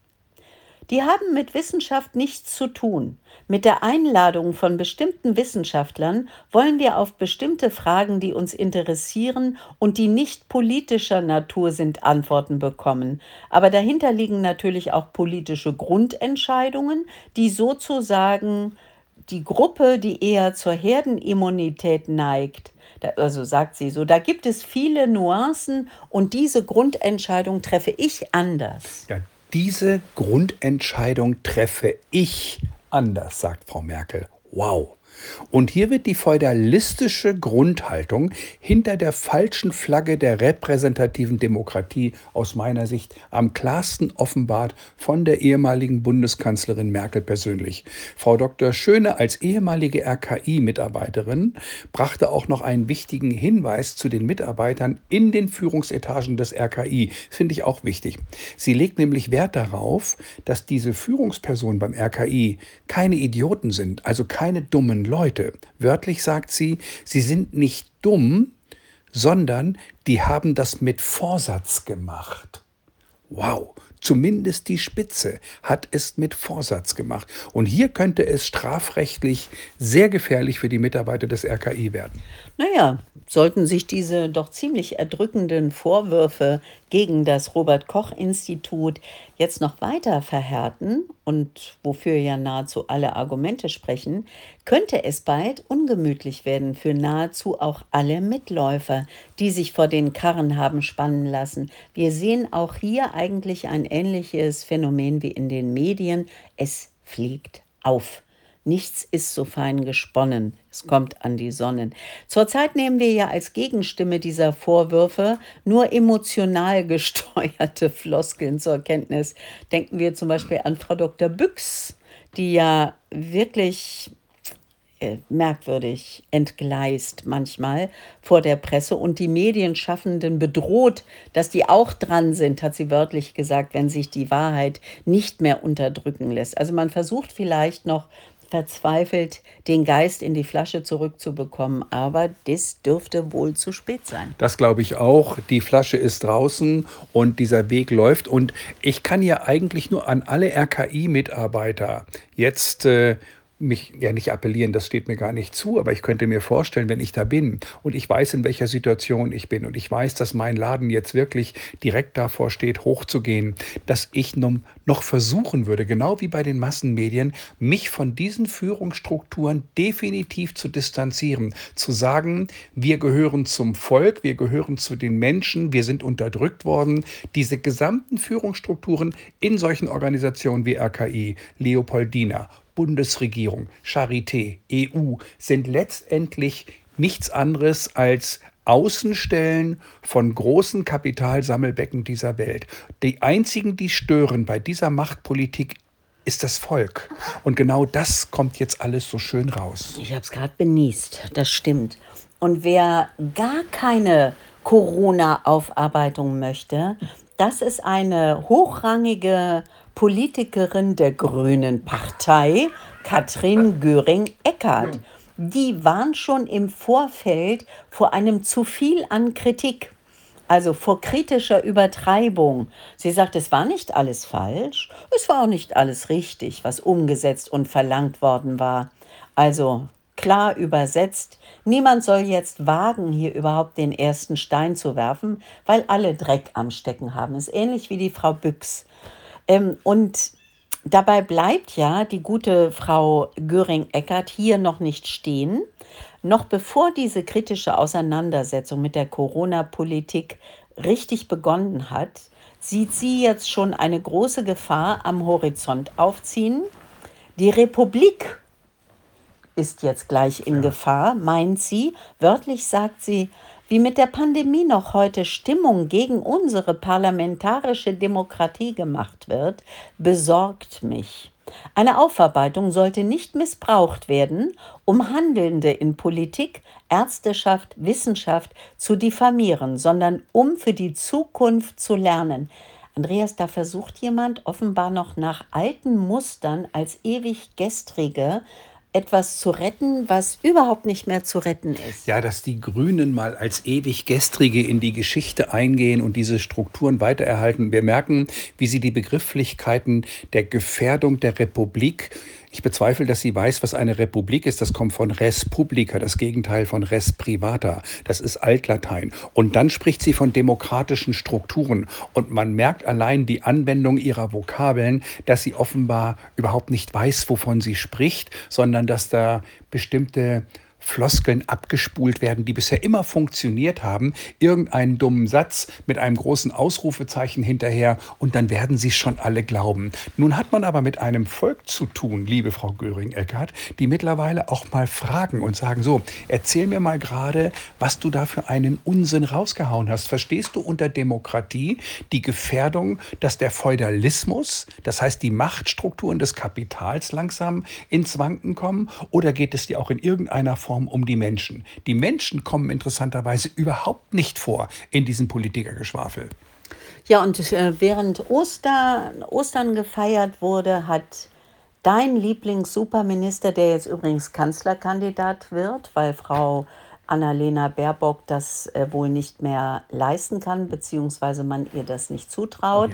Die haben mit Wissenschaft nichts zu tun. Mit der Einladung von bestimmten Wissenschaftlern wollen wir auf bestimmte Fragen, die uns interessieren und die nicht politischer Natur sind, Antworten bekommen. Aber dahinter liegen natürlich auch politische Grundentscheidungen, die sozusagen die Gruppe, die eher zur Herdenimmunität neigt, da, also sagt sie so, da gibt es viele Nuancen und diese Grundentscheidung treffe ich anders. Ja, diese Grundentscheidung treffe ich anders, sagt Frau Merkel. Wow. Und hier wird die feudalistische Grundhaltung hinter der falschen Flagge der repräsentativen Demokratie aus meiner Sicht am klarsten offenbart von der ehemaligen Bundeskanzlerin Merkel persönlich. Frau Doktor Schöne als ehemalige R K I-Mitarbeiterin brachte auch noch einen wichtigen Hinweis zu den Mitarbeitern in den Führungsetagen des R K I. Finde ich auch wichtig. Sie legt nämlich Wert darauf, dass diese Führungspersonen beim R K I keine Idioten sind, also keine dummen Leute. Wörtlich sagt sie, sie sind nicht dumm, sondern die haben das mit Vorsatz gemacht. Wow, zumindest die Spitze hat es mit Vorsatz gemacht. Und hier könnte es strafrechtlich sehr gefährlich für die Mitarbeiter des R K I werden. Naja, sollten sich diese doch ziemlich erdrückenden Vorwürfe gegen das Robert-Koch-Institut jetzt noch weiter verhärten und wofür ja nahezu alle Argumente sprechen, könnte es bald ungemütlich werden für nahezu auch alle Mitläufer, die sich vor den Karren haben spannen lassen. Wir sehen auch hier eigentlich ein ähnliches Phänomen wie in den Medien. Es fliegt auf. Nichts ist so fein gesponnen. Es kommt an die Sonnen. Zurzeit nehmen wir ja als Gegenstimme dieser Vorwürfe nur emotional gesteuerte Floskeln zur Kenntnis. Denken wir zum Beispiel an Frau Doktor Büchs, die ja wirklich äh, merkwürdig entgleist manchmal vor der Presse und die Medienschaffenden bedroht, dass die auch dran sind, hat sie wörtlich gesagt, wenn sich die Wahrheit nicht mehr unterdrücken lässt. Also man versucht vielleicht noch verzweifelt, den Geist in die Flasche zurückzubekommen, aber das dürfte wohl zu spät sein. Das glaube ich auch. Die Flasche ist draußen und dieser Weg läuft. Und ich kann ja eigentlich nur an alle R K I-Mitarbeiter jetzt äh, mich ja nicht appellieren, das steht mir gar nicht zu, aber ich könnte mir vorstellen, wenn ich da bin und ich weiß, in welcher Situation ich bin und ich weiß, dass mein Laden jetzt wirklich direkt davor steht, hochzugehen, dass ich nun noch versuchen würde, genau wie bei den Massenmedien, mich von diesen Führungsstrukturen definitiv zu distanzieren, zu sagen, wir gehören zum Volk, wir gehören zu den Menschen, wir sind unterdrückt worden. Diese gesamten Führungsstrukturen in solchen Organisationen wie R K I, Leopoldina, Bundesregierung, Charité, E U sind letztendlich nichts anderes als Außenstellen von großen Kapitalsammelbecken dieser Welt. Die einzigen, die stören bei dieser Machtpolitik, ist das Volk. Und genau das kommt jetzt alles so schön raus. Ich habe es gerade benießt, das stimmt. Und wer gar keine Corona-Aufarbeitung möchte, das ist eine hochrangige Politikerin der Grünen Partei, Katrin Göring-Eckardt. Die warnt schon im Vorfeld vor einem zu viel an Kritik, also vor kritischer Übertreibung. Sie sagt, es war nicht alles falsch, es war auch nicht alles richtig, was umgesetzt und verlangt worden war. Also klar übersetzt: Niemand soll jetzt wagen, hier überhaupt den ersten Stein zu werfen, weil alle Dreck am Stecken haben. Ist ähnlich wie die Frau Büchs. Ähm, und dabei bleibt ja die gute Frau Göring-Eckardt hier noch nicht stehen. Noch bevor diese kritische Auseinandersetzung mit der Corona-Politik richtig begonnen hat, sieht sie jetzt schon eine große Gefahr am Horizont aufziehen. Die Republik ist jetzt gleich in Ja. Gefahr, meint sie. Wörtlich sagt sie: Wie mit der Pandemie noch heute Stimmung gegen unsere parlamentarische Demokratie gemacht wird, besorgt mich. Eine Aufarbeitung sollte nicht missbraucht werden, um Handelnde in Politik, Ärzteschaft, Wissenschaft zu diffamieren, sondern um für die Zukunft zu lernen. Andreas, da versucht jemand offenbar noch nach alten Mustern als ewig gestrige etwas zu retten, was überhaupt nicht mehr zu retten ist. Ja, dass die Grünen mal als ewig Gestrige in die Geschichte eingehen und diese Strukturen weitererhalten. Wir merken, wie sie die Begrifflichkeiten der Gefährdung der Republik, ich bezweifle, dass sie weiß, was eine Republik ist. Das kommt von res publica, das Gegenteil von res privata. Das ist Altlatein. Und dann spricht sie von demokratischen Strukturen. Und man merkt allein die Anwendung ihrer Vokabeln, dass sie offenbar überhaupt nicht weiß, wovon sie spricht, sondern dass da bestimmte Floskeln abgespult werden, die bisher immer funktioniert haben, irgendeinen dummen Satz mit einem großen Ausrufezeichen hinterher und dann werden sie schon alle glauben. Nun hat man aber mit einem Volk zu tun, liebe Frau Göring-Eckardt, die mittlerweile auch mal fragen und sagen: So, erzähl mir mal gerade, was du da für einen Unsinn rausgehauen hast. Verstehst du unter Demokratie die Gefährdung, dass der Feudalismus, das heißt die Machtstrukturen des Kapitals langsam ins Wanken kommen, oder geht es dir auch in irgendeiner Form um die Menschen? Die Menschen kommen interessanterweise überhaupt nicht vor in diesem Politikergeschwafel. Ja, und äh, während Oster, Ostern gefeiert wurde, hat dein Lieblings-Superminister, der jetzt übrigens Kanzlerkandidat wird, weil Frau Annalena Baerbock das äh, wohl nicht mehr leisten kann, beziehungsweise man ihr das nicht zutraut.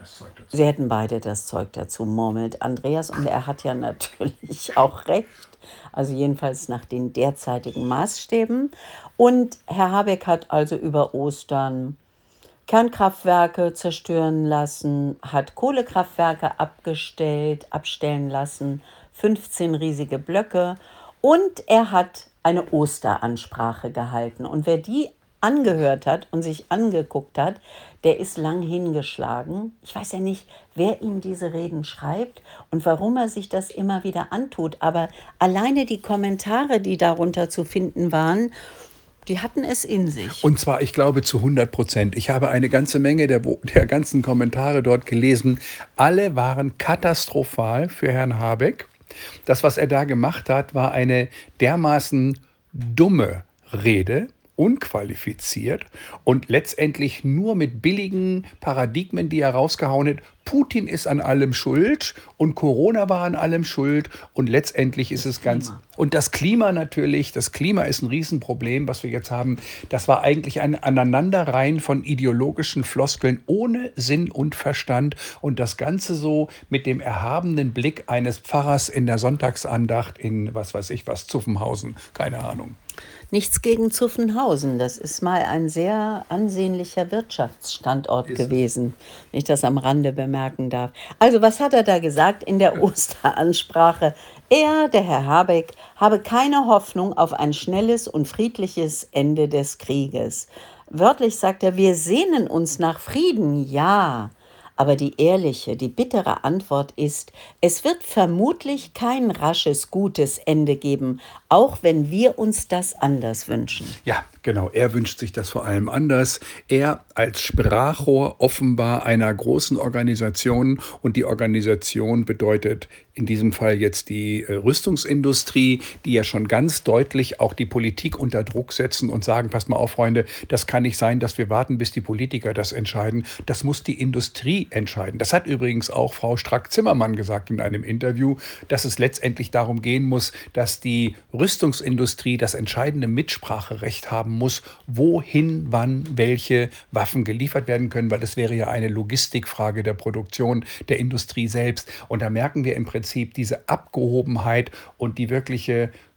Sie hätten beide das Zeug dazu, murmelt Andreas, und er hat ja natürlich auch recht. Also jedenfalls nach den derzeitigen Maßstäben. Und Herr Habeck hat also über Ostern Kernkraftwerke zerstören lassen, hat Kohlekraftwerke abgestellt, abstellen lassen, fünfzehn riesige Blöcke, und er hat eine Osteransprache gehalten. Und wer die angehört hat und sich angeguckt hat, der ist lang hingeschlagen. Ich weiß ja nicht, wer ihm diese Reden schreibt und warum er sich das immer wieder antut, aber alleine die Kommentare, die darunter zu finden waren, die hatten es in sich. Und zwar, ich glaube, zu hundert Prozent. Ich habe eine ganze Menge der, der ganzen Kommentare dort gelesen. Alle waren katastrophal für Herrn Habeck. Das, was er da gemacht hat, war eine dermaßen dumme Rede, unqualifiziert und letztendlich nur mit billigen Paradigmen, die er rausgehauen hat. Putin ist an allem schuld und Corona war an allem schuld und letztendlich ist es ganz... Und das Klima natürlich, das Klima ist ein Riesenproblem, was wir jetzt haben. Das war eigentlich ein Aneinanderreihen von ideologischen Floskeln ohne Sinn und Verstand und das Ganze so mit dem erhabenen Blick eines Pfarrers in der Sonntagsandacht in, was weiß ich was, Zuffenhausen, keine Ahnung. Nichts gegen Zuffenhausen, das ist mal ein sehr ansehnlicher Wirtschaftsstandort Ist es. gewesen, wenn ich das am Rande bemerken darf. Also was hat er da gesagt in der Osteransprache? Er, der Herr Habeck, habe keine Hoffnung auf ein schnelles und friedliches Ende des Krieges. Wörtlich sagt er: Wir sehnen uns nach Frieden, ja. Aber die ehrliche, die bittere Antwort ist: Es wird vermutlich kein rasches, gutes Ende geben, auch wenn wir uns das anders wünschen. Ja, genau. Er wünscht sich das vor allem anders. Er als Sprachrohr offenbar einer großen Organisation, und die Organisation bedeutet in diesem Fall jetzt die äh, Rüstungsindustrie, die ja schon ganz deutlich auch die Politik unter Druck setzen und sagen: Passt mal auf, Freunde, das kann nicht sein, dass wir warten, bis die Politiker das entscheiden. Das muss die Industrie entscheiden. Das hat übrigens auch Frau Strack-Zimmermann gesagt in einem Interview, dass es letztendlich darum gehen muss, dass die Rüstungsindustrie das entscheidende Mitspracherecht haben muss, wohin, wann, welche Waffen geliefert werden können, weil das wäre ja eine Logistikfrage der Produktion der Industrie selbst. Und da merken wir im Prinzip diese Abgehobenheit und die wirkliche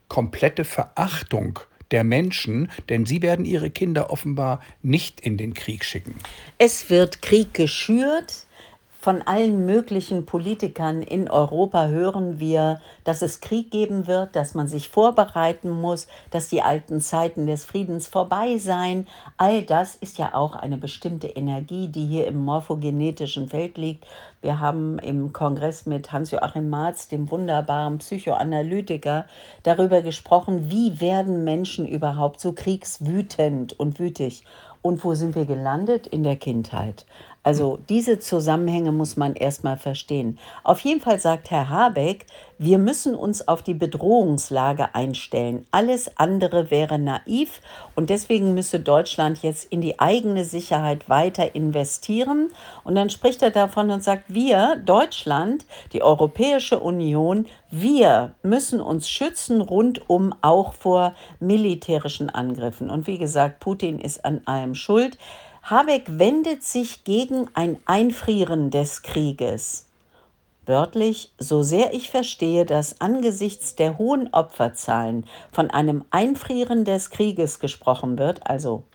komplette Verachtung der Menschen, denn sie werden ihre Kinder offenbar nicht in den Krieg schicken. Es wird Krieg geschürt. Von allen möglichen Politikern in Europa hören wir, dass es Krieg geben wird, dass man sich vorbereiten muss, dass die alten Zeiten des Friedens vorbei seien. All das ist ja auch eine bestimmte Energie, die hier im morphogenetischen Feld liegt. Wir haben im Kongress mit Hans-Joachim Marz, dem wunderbaren Psychoanalytiker, darüber gesprochen, wie werden Menschen überhaupt so kriegswütend und wütig. Und wo sind wir gelandet? In der Kindheit. Also diese Zusammenhänge muss man erstmal verstehen. Auf jeden Fall sagt Herr Habeck, wir müssen uns auf die Bedrohungslage einstellen. Alles andere wäre naiv und deswegen müsse Deutschland jetzt in die eigene Sicherheit weiter investieren. Und dann spricht er davon und sagt, wir, Deutschland, die Europäische Union, wir müssen uns schützen rundum auch vor militärischen Angriffen. Und wie gesagt, Putin ist an allem schuld. Habeck wendet sich gegen ein Einfrieren des Krieges. Wörtlich, so sehr ich verstehe, dass angesichts der hohen Opferzahlen von einem Einfrieren des Krieges gesprochen wird, also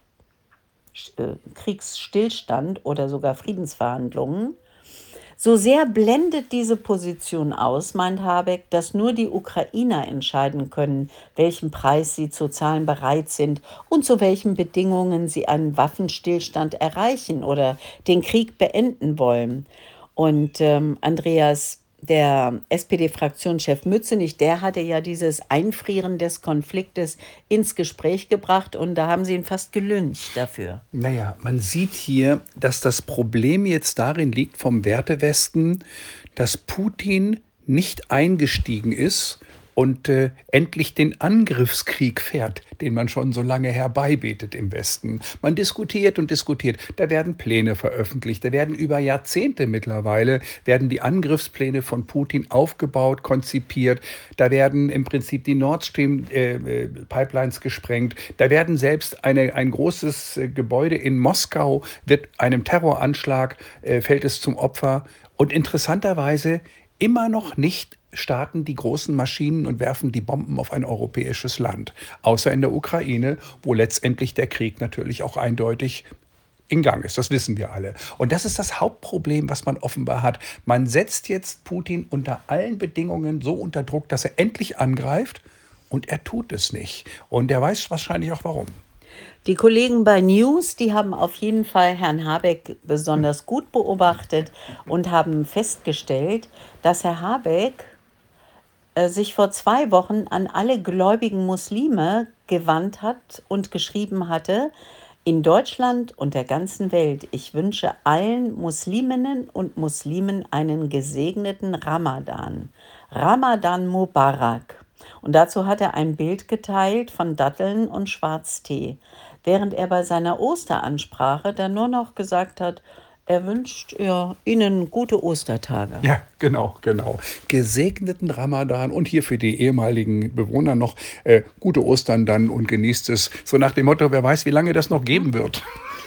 äh, Kriegsstillstand oder sogar Friedensverhandlungen, so sehr blendet diese Position aus, meint Habeck, dass nur die Ukrainer entscheiden können, welchen Preis sie zu zahlen bereit sind und zu welchen Bedingungen sie einen Waffenstillstand erreichen oder den Krieg beenden wollen. Und ähm, Andreas, der S P D-Fraktionschef Mützenich, der hatte ja dieses Einfrieren des Konfliktes ins Gespräch gebracht und da haben sie ihn fast gelyncht dafür. Naja, man sieht hier, dass das Problem jetzt darin liegt vom Wertewesten, dass Putin nicht eingestiegen ist und äh, endlich den Angriffskrieg fährt, den man schon so lange herbeibetet im Westen. Man diskutiert und diskutiert. Da werden Pläne veröffentlicht. Da werden über Jahrzehnte mittlerweile werden die Angriffspläne von Putin aufgebaut, konzipiert. Da werden im Prinzip die Nord Stream äh, äh, Pipelines gesprengt. Da werden selbst eine, ein großes äh, Gebäude in Moskau wird einem Terroranschlag, äh, fällt es zum Opfer. Und interessanterweise immer noch nicht starten die großen Maschinen und werfen die Bomben auf ein europäisches Land. Außer in der Ukraine, wo letztendlich der Krieg natürlich auch eindeutig in Gang ist. Das wissen wir alle. Und das ist das Hauptproblem, was man offenbar hat. Man setzt jetzt Putin unter allen Bedingungen so unter Druck, dass er endlich angreift und er tut es nicht. Und er weiß wahrscheinlich auch warum. Die Kollegen bei News, die haben auf jeden Fall Herrn Habeck besonders gut beobachtet und haben festgestellt, dass Herr Habeck äh, sich vor zwei Wochen an alle gläubigen Muslime gewandt hat und geschrieben hatte, in Deutschland und der ganzen Welt, ich wünsche allen Musliminnen und Muslimen einen gesegneten Ramadan. Ramadan Mubarak. Und dazu hat er ein Bild geteilt von Datteln und Schwarztee, während er bei seiner Osteransprache dann nur noch gesagt hat, er wünscht ja, Ihnen gute Ostertage. Ja, genau, genau. Gesegneten Ramadan und hier für die ehemaligen Bewohner noch äh, gute Ostern dann und genießt es. So nach dem Motto, wer weiß, wie lange das noch geben wird.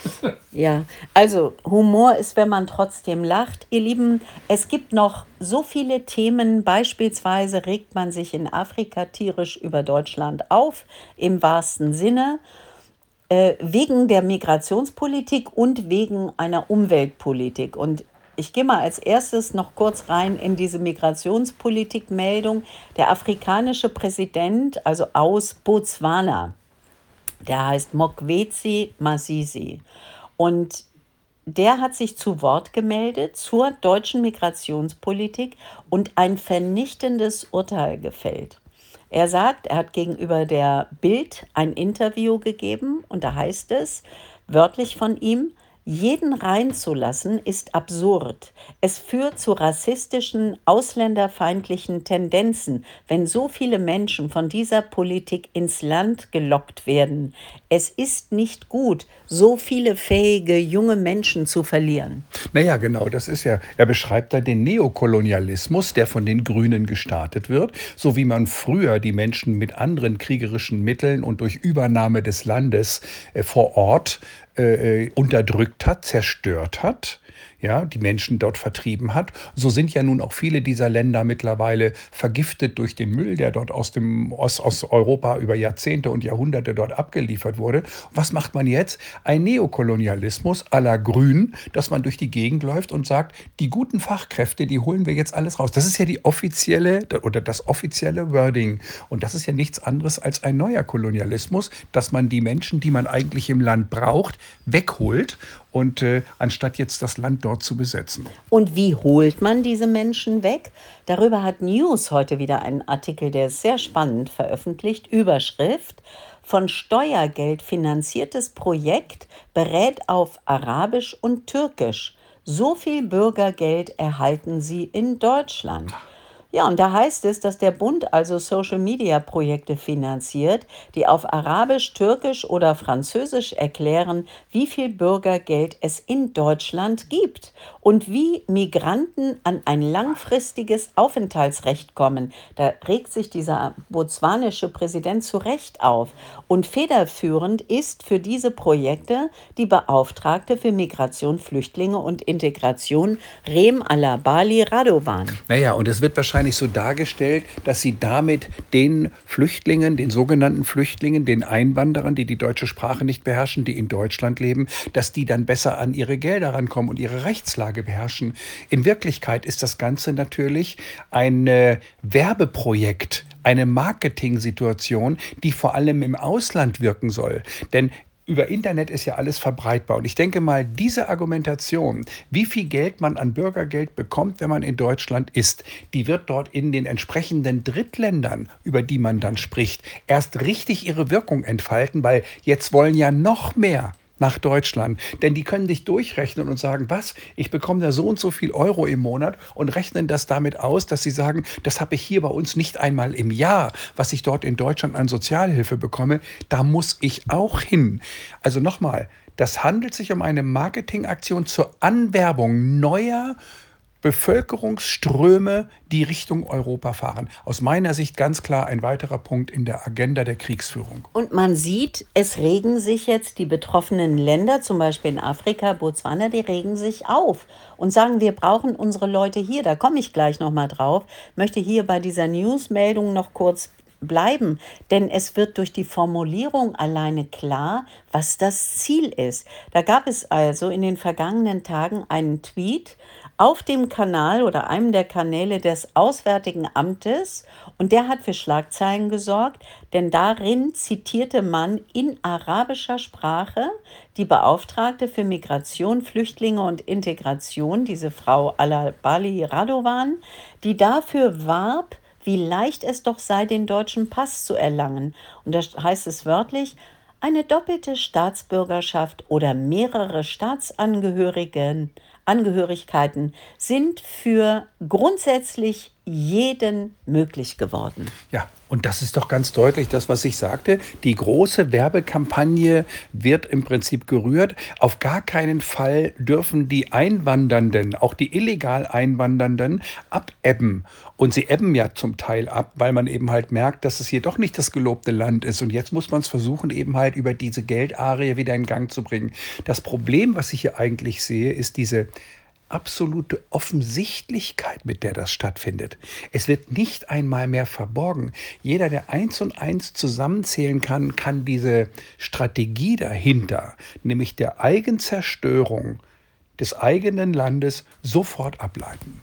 Ja, also Humor ist, wenn man trotzdem lacht. Ihr Lieben, es gibt noch so viele Themen. Beispielsweise regt man sich in Afrika tierisch über Deutschland auf, im wahrsten Sinne, äh, wegen der Migrationspolitik und wegen einer Umweltpolitik. Und ich gehe mal als erstes noch kurz rein in diese Migrationspolitik-Meldung. Der afrikanische Präsident, also aus Botswana, der heißt Mokwetsi Masisi. Und der hat sich zu Wort gemeldet zur deutschen Migrationspolitik und ein vernichtendes Urteil gefällt. Er sagt, er hat gegenüber der Bild ein Interview gegeben und da heißt es wörtlich von ihm, jeden reinzulassen ist absurd. Es führt zu rassistischen, ausländerfeindlichen Tendenzen, wenn so viele Menschen von dieser Politik ins Land gelockt werden. Es ist nicht gut, so viele fähige junge Menschen zu verlieren. Naja, genau, das ist ja, er beschreibt da den Neokolonialismus, der von den Grünen gestartet wird, so wie man früher die Menschen mit anderen kriegerischen Mitteln und durch Übernahme des Landes äh, vor Ort äh, unterdrückt hat, zerstört hat. ja, die Menschen dort vertrieben hat. So sind ja nun auch viele dieser Länder mittlerweile vergiftet durch den Müll, der dort aus dem aus, aus Europa über Jahrzehnte und Jahrhunderte dort abgeliefert wurde. Was macht man jetzt? Ein Neokolonialismus à la Grün, dass man durch die Gegend läuft und sagt, die guten Fachkräfte, die holen wir jetzt alles raus. Das ist ja die offizielle oder das offizielle Wording. Und das ist ja nichts anderes als ein neuer Kolonialismus, dass man die Menschen, die man eigentlich im Land braucht, wegholt und äh, anstatt jetzt das Land dort zu besetzen. Und wie holt man diese Menschen weg? Darüber hat News heute wieder einen Artikel, der ist sehr spannend, veröffentlicht. Überschrift: Von Steuergeld finanziertes Projekt berät auf Arabisch und Türkisch. So viel Bürgergeld erhalten Sie in Deutschland. Ja, und da heißt es, dass der Bund also Social-Media-Projekte finanziert, die auf Arabisch, Türkisch oder Französisch erklären, wie viel Bürgergeld es in Deutschland gibt und wie Migranten an ein langfristiges Aufenthaltsrecht kommen. Da regt sich dieser botswanische Präsident zu Recht auf. Und federführend ist für diese Projekte die Beauftragte für Migration, Flüchtlinge und Integration, Rem Alabali Radovan. Naja, und es wird wahrscheinlich so dargestellt, dass sie damit den Flüchtlingen, den sogenannten Flüchtlingen, den Einwanderern, die die deutsche Sprache nicht beherrschen, die in Deutschland leben, dass die dann besser an ihre Gelder rankommen und ihre Rechtslage beherrschen. In Wirklichkeit ist das Ganze natürlich ein äh, Werbeprojekt, eine Marketing-Situation, die vor allem im Ausland wirken soll. Denn über Internet ist ja alles verbreitbar. Und ich denke mal, diese Argumentation, wie viel Geld man an Bürgergeld bekommt, wenn man in Deutschland ist, die wird dort in den entsprechenden Drittländern, über die man dann spricht, erst richtig ihre Wirkung entfalten, weil jetzt wollen ja noch mehr nach Deutschland. Denn die können dich durchrechnen und sagen, was, ich bekomme da so und so viel Euro im Monat und rechnen das damit aus, dass sie sagen, das habe ich hier bei uns nicht einmal im Jahr, was ich dort in Deutschland an Sozialhilfe bekomme, da muss ich auch hin. Also nochmal, das handelt sich um eine Marketingaktion zur Anwerbung neuer Bevölkerungsströme, die Richtung Europa fahren. Aus meiner Sicht ganz klar ein weiterer Punkt in der Agenda der Kriegsführung. Und man sieht, es regen sich jetzt die betroffenen Länder, zum Beispiel in Afrika, Botswana, die regen sich auf und sagen, wir brauchen unsere Leute hier. Da komme ich gleich nochmal drauf. Möchte hier bei dieser Newsmeldung noch kurz bleiben, denn es wird durch die Formulierung alleine klar, was das Ziel ist. Da gab es also in den vergangenen Tagen einen Tweet auf dem Kanal oder einem der Kanäle des Auswärtigen Amtes, und der hat für Schlagzeilen gesorgt, denn darin zitierte man in arabischer Sprache die Beauftragte für Migration, Flüchtlinge und Integration, diese Frau Alabali Radovan, die dafür warb, wie leicht es doch sei, den deutschen Pass zu erlangen. Und da heißt es wörtlich: Eine doppelte Staatsbürgerschaft oder mehrere Staatsangehörigen Angehörigkeiten sind für grundsätzlich jeden möglich geworden. Ja, und das ist doch ganz deutlich das, was ich sagte. Die große Werbekampagne wird im Prinzip gerührt. Auf gar keinen Fall dürfen die Einwandernden, auch die illegal Einwandernden, abebben. Und sie ebben ja zum Teil ab, weil man eben halt merkt, dass es hier doch nicht das gelobte Land ist. Und jetzt muss man es versuchen, eben halt über diese Geldarie wieder in Gang zu bringen. Das Problem, was ich hier eigentlich sehe, ist diese absolute Offensichtlichkeit, mit der das stattfindet. Es wird nicht einmal mehr verborgen. Jeder, der eins und eins zusammenzählen kann, kann diese Strategie dahinter, nämlich der Eigenzerstörung des eigenen Landes, sofort ableiten.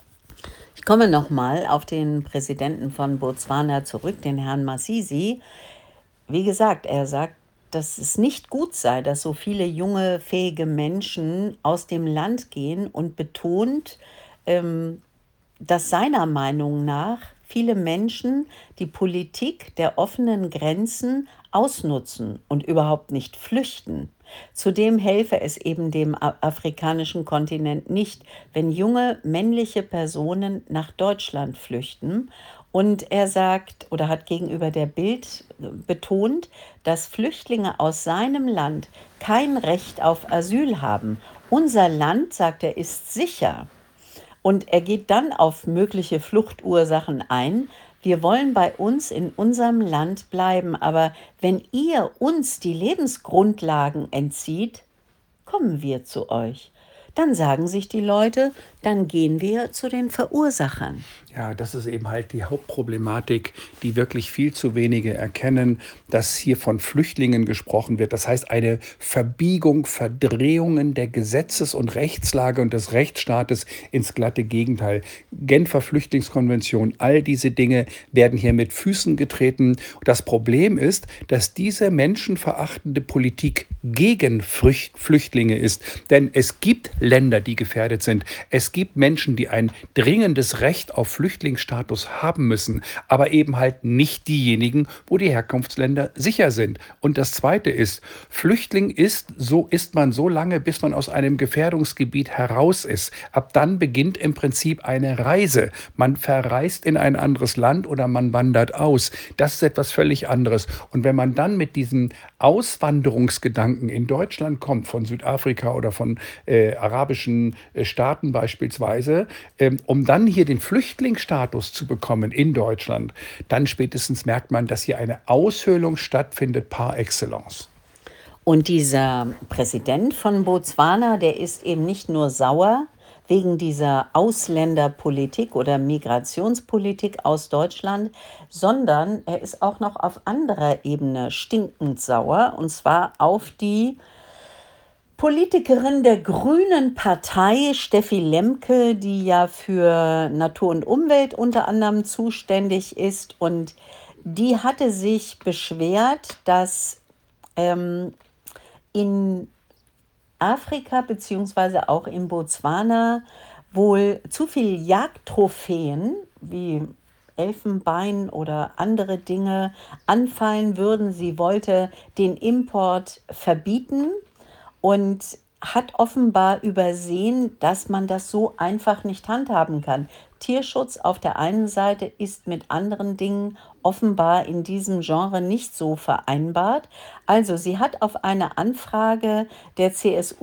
Ich komme nochmal auf den Präsidenten von Botswana zurück, den Herrn Masisi. Wie gesagt, er sagt, dass es nicht gut sei, dass so viele junge, fähige Menschen aus dem Land gehen, und betont, ähm, dass seiner Meinung nach viele Menschen die Politik der offenen Grenzen ausnutzen und überhaupt nicht flüchten. Zudem helfe es eben dem a- afrikanischen Kontinent nicht, wenn junge männliche Personen nach Deutschland flüchten. Und er sagt oder hat gegenüber der Bild äh, betont, dass Flüchtlinge aus seinem Land kein Recht auf Asyl haben. Unser Land, sagt er, ist sicher. Und er geht dann auf mögliche Fluchtursachen ein. Wir wollen bei uns in unserem Land bleiben, aber wenn ihr uns die Lebensgrundlagen entzieht, kommen wir zu euch. dann sagen sich die Leute, dann gehen wir zu den Verursachern. Ja, das ist eben halt die Hauptproblematik, die wirklich viel zu wenige erkennen, dass hier von Flüchtlingen gesprochen wird. Das heißt, eine Verbiegung, Verdrehungen der Gesetzes- und Rechtslage und des Rechtsstaates ins glatte Gegenteil. Genfer Flüchtlingskonvention, all diese Dinge werden hier mit Füßen getreten. Das Problem ist, dass diese menschenverachtende Politik gegen Früch- Flüchtlinge ist. Denn es gibt Länder, die gefährdet sind. Es gibt Menschen, die ein dringendes Recht auf Flüchtlingsstatus haben müssen, aber eben halt nicht diejenigen, wo die Herkunftsländer sicher sind. Und das Zweite ist, Flüchtling ist, so ist man so lange, bis man aus einem Gefährdungsgebiet heraus ist. Ab dann beginnt im Prinzip eine Reise. Man verreist in ein anderes Land oder man wandert aus. Das ist etwas völlig anderes. Und wenn man dann mit diesem Auswanderungsgedanken in Deutschland kommt, von Südafrika oder von äh, arabischen äh, Staaten beispielsweise, ähm, um dann hier den Flüchtlingsstatus zu bekommen in Deutschland, dann spätestens merkt man, dass hier eine Aushöhlung stattfindet par excellence. Und dieser Präsident von Botswana, der ist eben nicht nur sauer wegen dieser Ausländerpolitik oder Migrationspolitik aus Deutschland, sondern er ist auch noch auf anderer Ebene stinkend sauer, und zwar auf die Politikerin der Grünen Partei, Steffi Lemke, die ja für Natur und Umwelt unter anderem zuständig ist. Und die hatte sich beschwert, dass ähm, in Afrika beziehungsweise auch in Botswana wohl zu viel Jagdtrophäen wie Elfenbein oder andere Dinge anfallen würden. Sie wollte den Import verbieten und hat offenbar übersehen, dass man das so einfach nicht handhaben kann. Tierschutz auf der einen Seite ist mit anderen Dingen offenbar in diesem Genre nicht so vereinbart. Also sie hat auf eine Anfrage der C S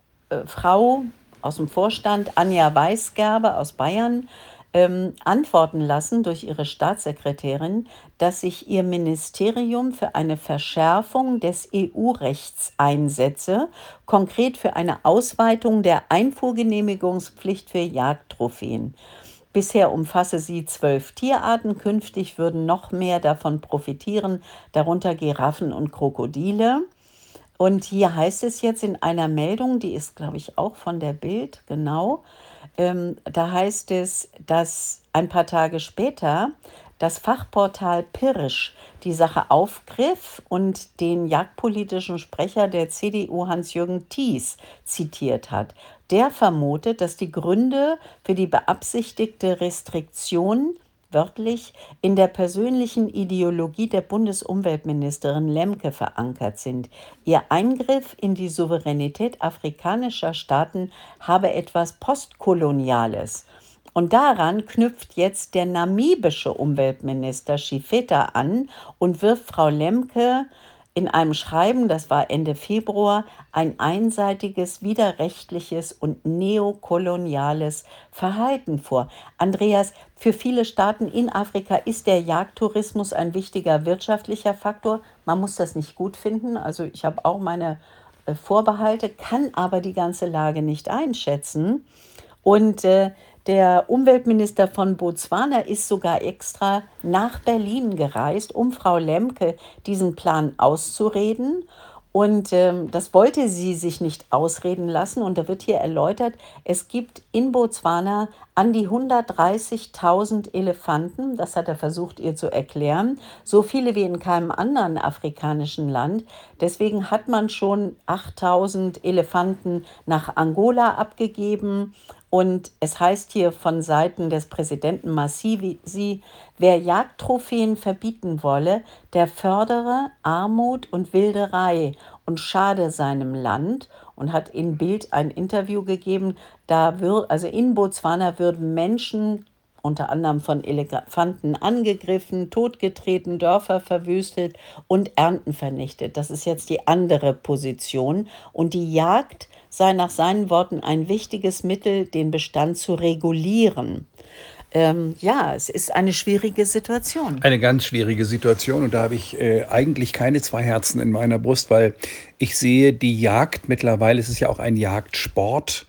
U-Frau aus dem Vorstand, Anja Weisgerber aus Bayern, ähm, antworten lassen durch ihre Staatssekretärin, dass sich ihr Ministerium für eine Verschärfung des E U-Rechts einsetze, konkret für eine Ausweitung der Einfuhrgenehmigungspflicht für Jagdtrophäen. Bisher umfasse sie zwölf Tierarten, künftig würden noch mehr davon profitieren, darunter Giraffen und Krokodile. Und hier heißt es jetzt in einer Meldung, die ist, glaube ich, auch von der Bild, genau, ähm, da heißt es, dass ein paar Tage später das Fachportal Pirsch die Sache aufgriff und den jagdpolitischen Sprecher der C D U Hans-Jürgen Thies zitiert hat. Der vermutet, dass die Gründe für die beabsichtigte Restriktion wörtlich in der persönlichen Ideologie der Bundesumweltministerin Lemke verankert sind. Ihr Eingriff in die Souveränität afrikanischer Staaten habe etwas Postkoloniales. Und daran knüpft jetzt der namibische Umweltminister Shifeta an und wirft Frau Lemke in einem Schreiben, das war Ende Februar, ein einseitiges, widerrechtliches und neokoloniales Verhalten vor. Andreas, für viele Staaten in Afrika ist der Jagdtourismus ein wichtiger wirtschaftlicher Faktor. Man muss das nicht gut finden. Also ich habe auch meine äh, Vorbehalte, kann aber die ganze Lage nicht einschätzen. Und äh, der Umweltminister von Botswana ist sogar extra nach Berlin gereist, um Frau Lemke diesen Plan auszureden. Und ähm, das wollte sie sich nicht ausreden lassen. Und da wird hier erläutert, es gibt in Botswana an die hundertdreißigtausend Elefanten. Das hat er versucht, ihr zu erklären. So viele wie in keinem anderen afrikanischen Land. Deswegen hat man schon achttausend Elefanten nach Angola abgegeben. Und es heißt hier von Seiten des Präsidenten Masisi, wer Jagdtrophäen verbieten wolle, der fördere Armut und Wilderei und schade seinem Land, und hat in Bild ein Interview gegeben. Da wird, also in Botswana würden Menschen unter anderem von Elefanten angegriffen, totgetreten, Dörfer verwüstet und Ernten vernichtet. Das ist jetzt die andere Position. Und die Jagd sei nach seinen Worten ein wichtiges Mittel, den Bestand zu regulieren. Ähm, ja, es ist eine schwierige Situation. Eine ganz schwierige Situation, und da habe ich äh, eigentlich keine zwei Herzen in meiner Brust, weil ich sehe die Jagd, mittlerweile ist es ja auch ein Jagdsport,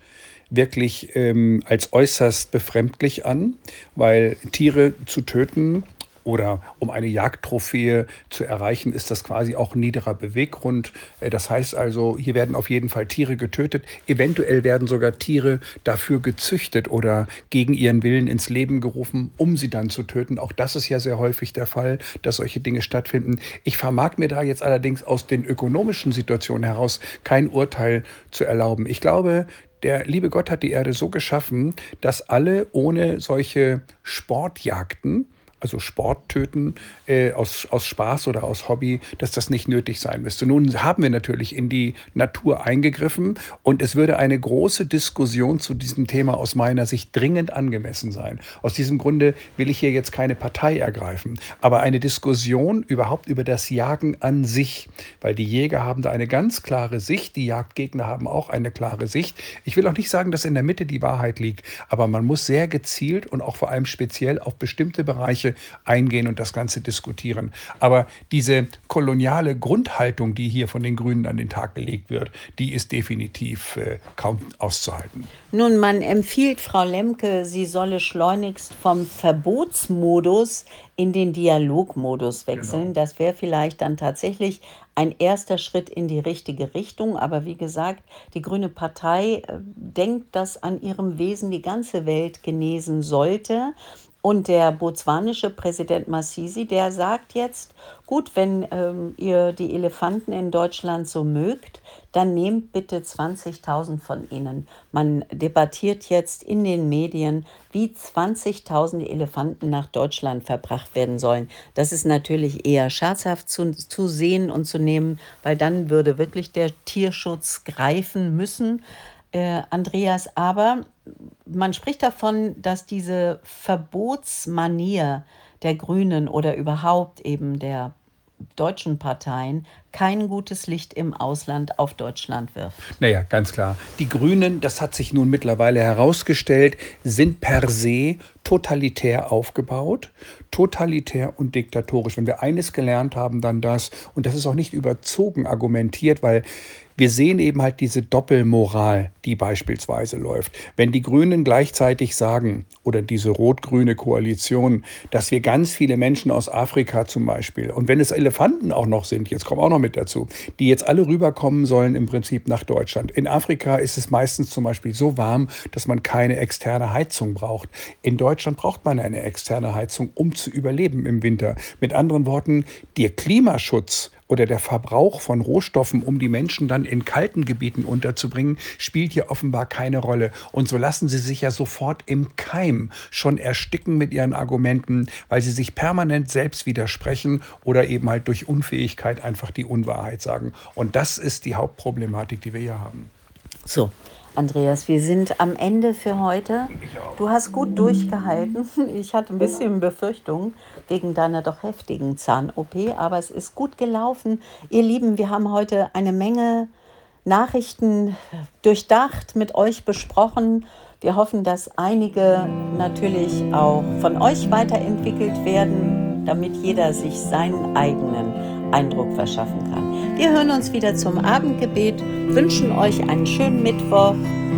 wirklich ähm, als äußerst befremdlich an, weil Tiere zu töten oder um eine Jagdtrophäe zu erreichen, ist das quasi auch ein niederer Beweggrund. Äh, Das heißt also, hier werden auf jeden Fall Tiere getötet. Eventuell werden sogar Tiere dafür gezüchtet oder gegen ihren Willen ins Leben gerufen, um sie dann zu töten. Auch das ist ja sehr häufig der Fall, dass solche Dinge stattfinden. Ich vermag mir da jetzt allerdings aus den ökonomischen Situationen heraus kein Urteil zu erlauben. Ich glaube, der liebe Gott hat die Erde so geschaffen, dass alle ohne solche Sportjagden, also Sport töten, äh, aus, aus Spaß oder aus Hobby, dass das nicht nötig sein müsste. Nun haben wir natürlich in die Natur eingegriffen und es würde eine große Diskussion zu diesem Thema aus meiner Sicht dringend angemessen sein. Aus diesem Grunde will ich hier jetzt keine Partei ergreifen, aber eine Diskussion überhaupt über das Jagen an sich, weil die Jäger haben da eine ganz klare Sicht, die Jagdgegner haben auch eine klare Sicht. Ich will auch nicht sagen, dass in der Mitte die Wahrheit liegt, aber man muss sehr gezielt und auch vor allem speziell auf bestimmte Bereiche eingehen und das Ganze diskutieren. Aber diese koloniale Grundhaltung, die hier von den Grünen an den Tag gelegt wird, die ist definitiv äh, kaum auszuhalten. Nun, man empfiehlt Frau Lemke, sie solle schleunigst vom Verbotsmodus in den Dialogmodus wechseln. Genau. Das wäre vielleicht dann tatsächlich ein erster Schritt in die richtige Richtung. Aber wie gesagt, die Grüne Partei äh, denkt, dass an ihrem Wesen die ganze Welt genesen sollte. Und der botswanische Präsident Masisi, der sagt jetzt, gut, wenn ähm, ihr die Elefanten in Deutschland so mögt, dann nehmt bitte zwanzigtausend von ihnen. Man debattiert jetzt in den Medien, wie zwanzigtausend Elefanten nach Deutschland verbracht werden sollen. Das ist natürlich eher scherzhaft zu, zu sehen und zu nehmen, weil dann würde wirklich der Tierschutz greifen müssen. Äh, Andreas, aber man spricht davon, dass diese Verbotsmanier der Grünen oder überhaupt eben der deutschen Parteien kein gutes Licht im Ausland auf Deutschland wirft. Naja, ganz klar. Die Grünen, das hat sich nun mittlerweile herausgestellt, sind per se totalitär aufgebaut, totalitär und diktatorisch. Wenn wir eines gelernt haben, dann das. Und das ist auch nicht überzogen argumentiert, weil wir sehen eben halt diese Doppelmoral, die beispielsweise läuft. Wenn die Grünen gleichzeitig sagen, oder diese rot-grüne Koalition, dass wir ganz viele Menschen aus Afrika zum Beispiel, und wenn es Elefanten auch noch sind, jetzt kommen auch noch mit dazu, die jetzt alle rüberkommen sollen im Prinzip nach Deutschland. In Afrika ist es meistens zum Beispiel so warm, dass man keine externe Heizung braucht. In Deutschland braucht man eine externe Heizung, um zu überleben im Winter. Mit anderen Worten, der Klimaschutz oder der Verbrauch von Rohstoffen, um die Menschen dann in kalten Gebieten unterzubringen, spielt hier offenbar keine Rolle. Und so lassen sie sich ja sofort im Keim schon ersticken mit ihren Argumenten, weil sie sich permanent selbst widersprechen oder eben halt durch Unfähigkeit einfach die Unwahrheit sagen. Und das ist die Hauptproblematik, die wir hier haben. So, Andreas, wir sind am Ende für heute. Du hast gut durchgehalten. Ich hatte ein bisschen Befürchtung wegen deiner doch heftigen Zahn-O P, aber es ist gut gelaufen. Ihr Lieben, wir haben heute eine Menge Nachrichten durchdacht, mit euch besprochen. Wir hoffen, dass einige natürlich auch von euch weiterentwickelt werden, damit jeder sich seinen eigenen Eindruck verschaffen kann. Wir hören uns wieder zum Abendgebet, wünschen euch einen schönen Mittwoch.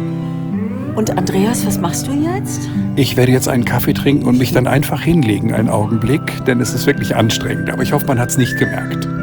Und Andreas, was machst du jetzt? Ich werde jetzt einen Kaffee trinken und mich dann einfach hinlegen, einen Augenblick, denn es ist wirklich anstrengend. Aber ich hoffe, man hat es nicht gemerkt.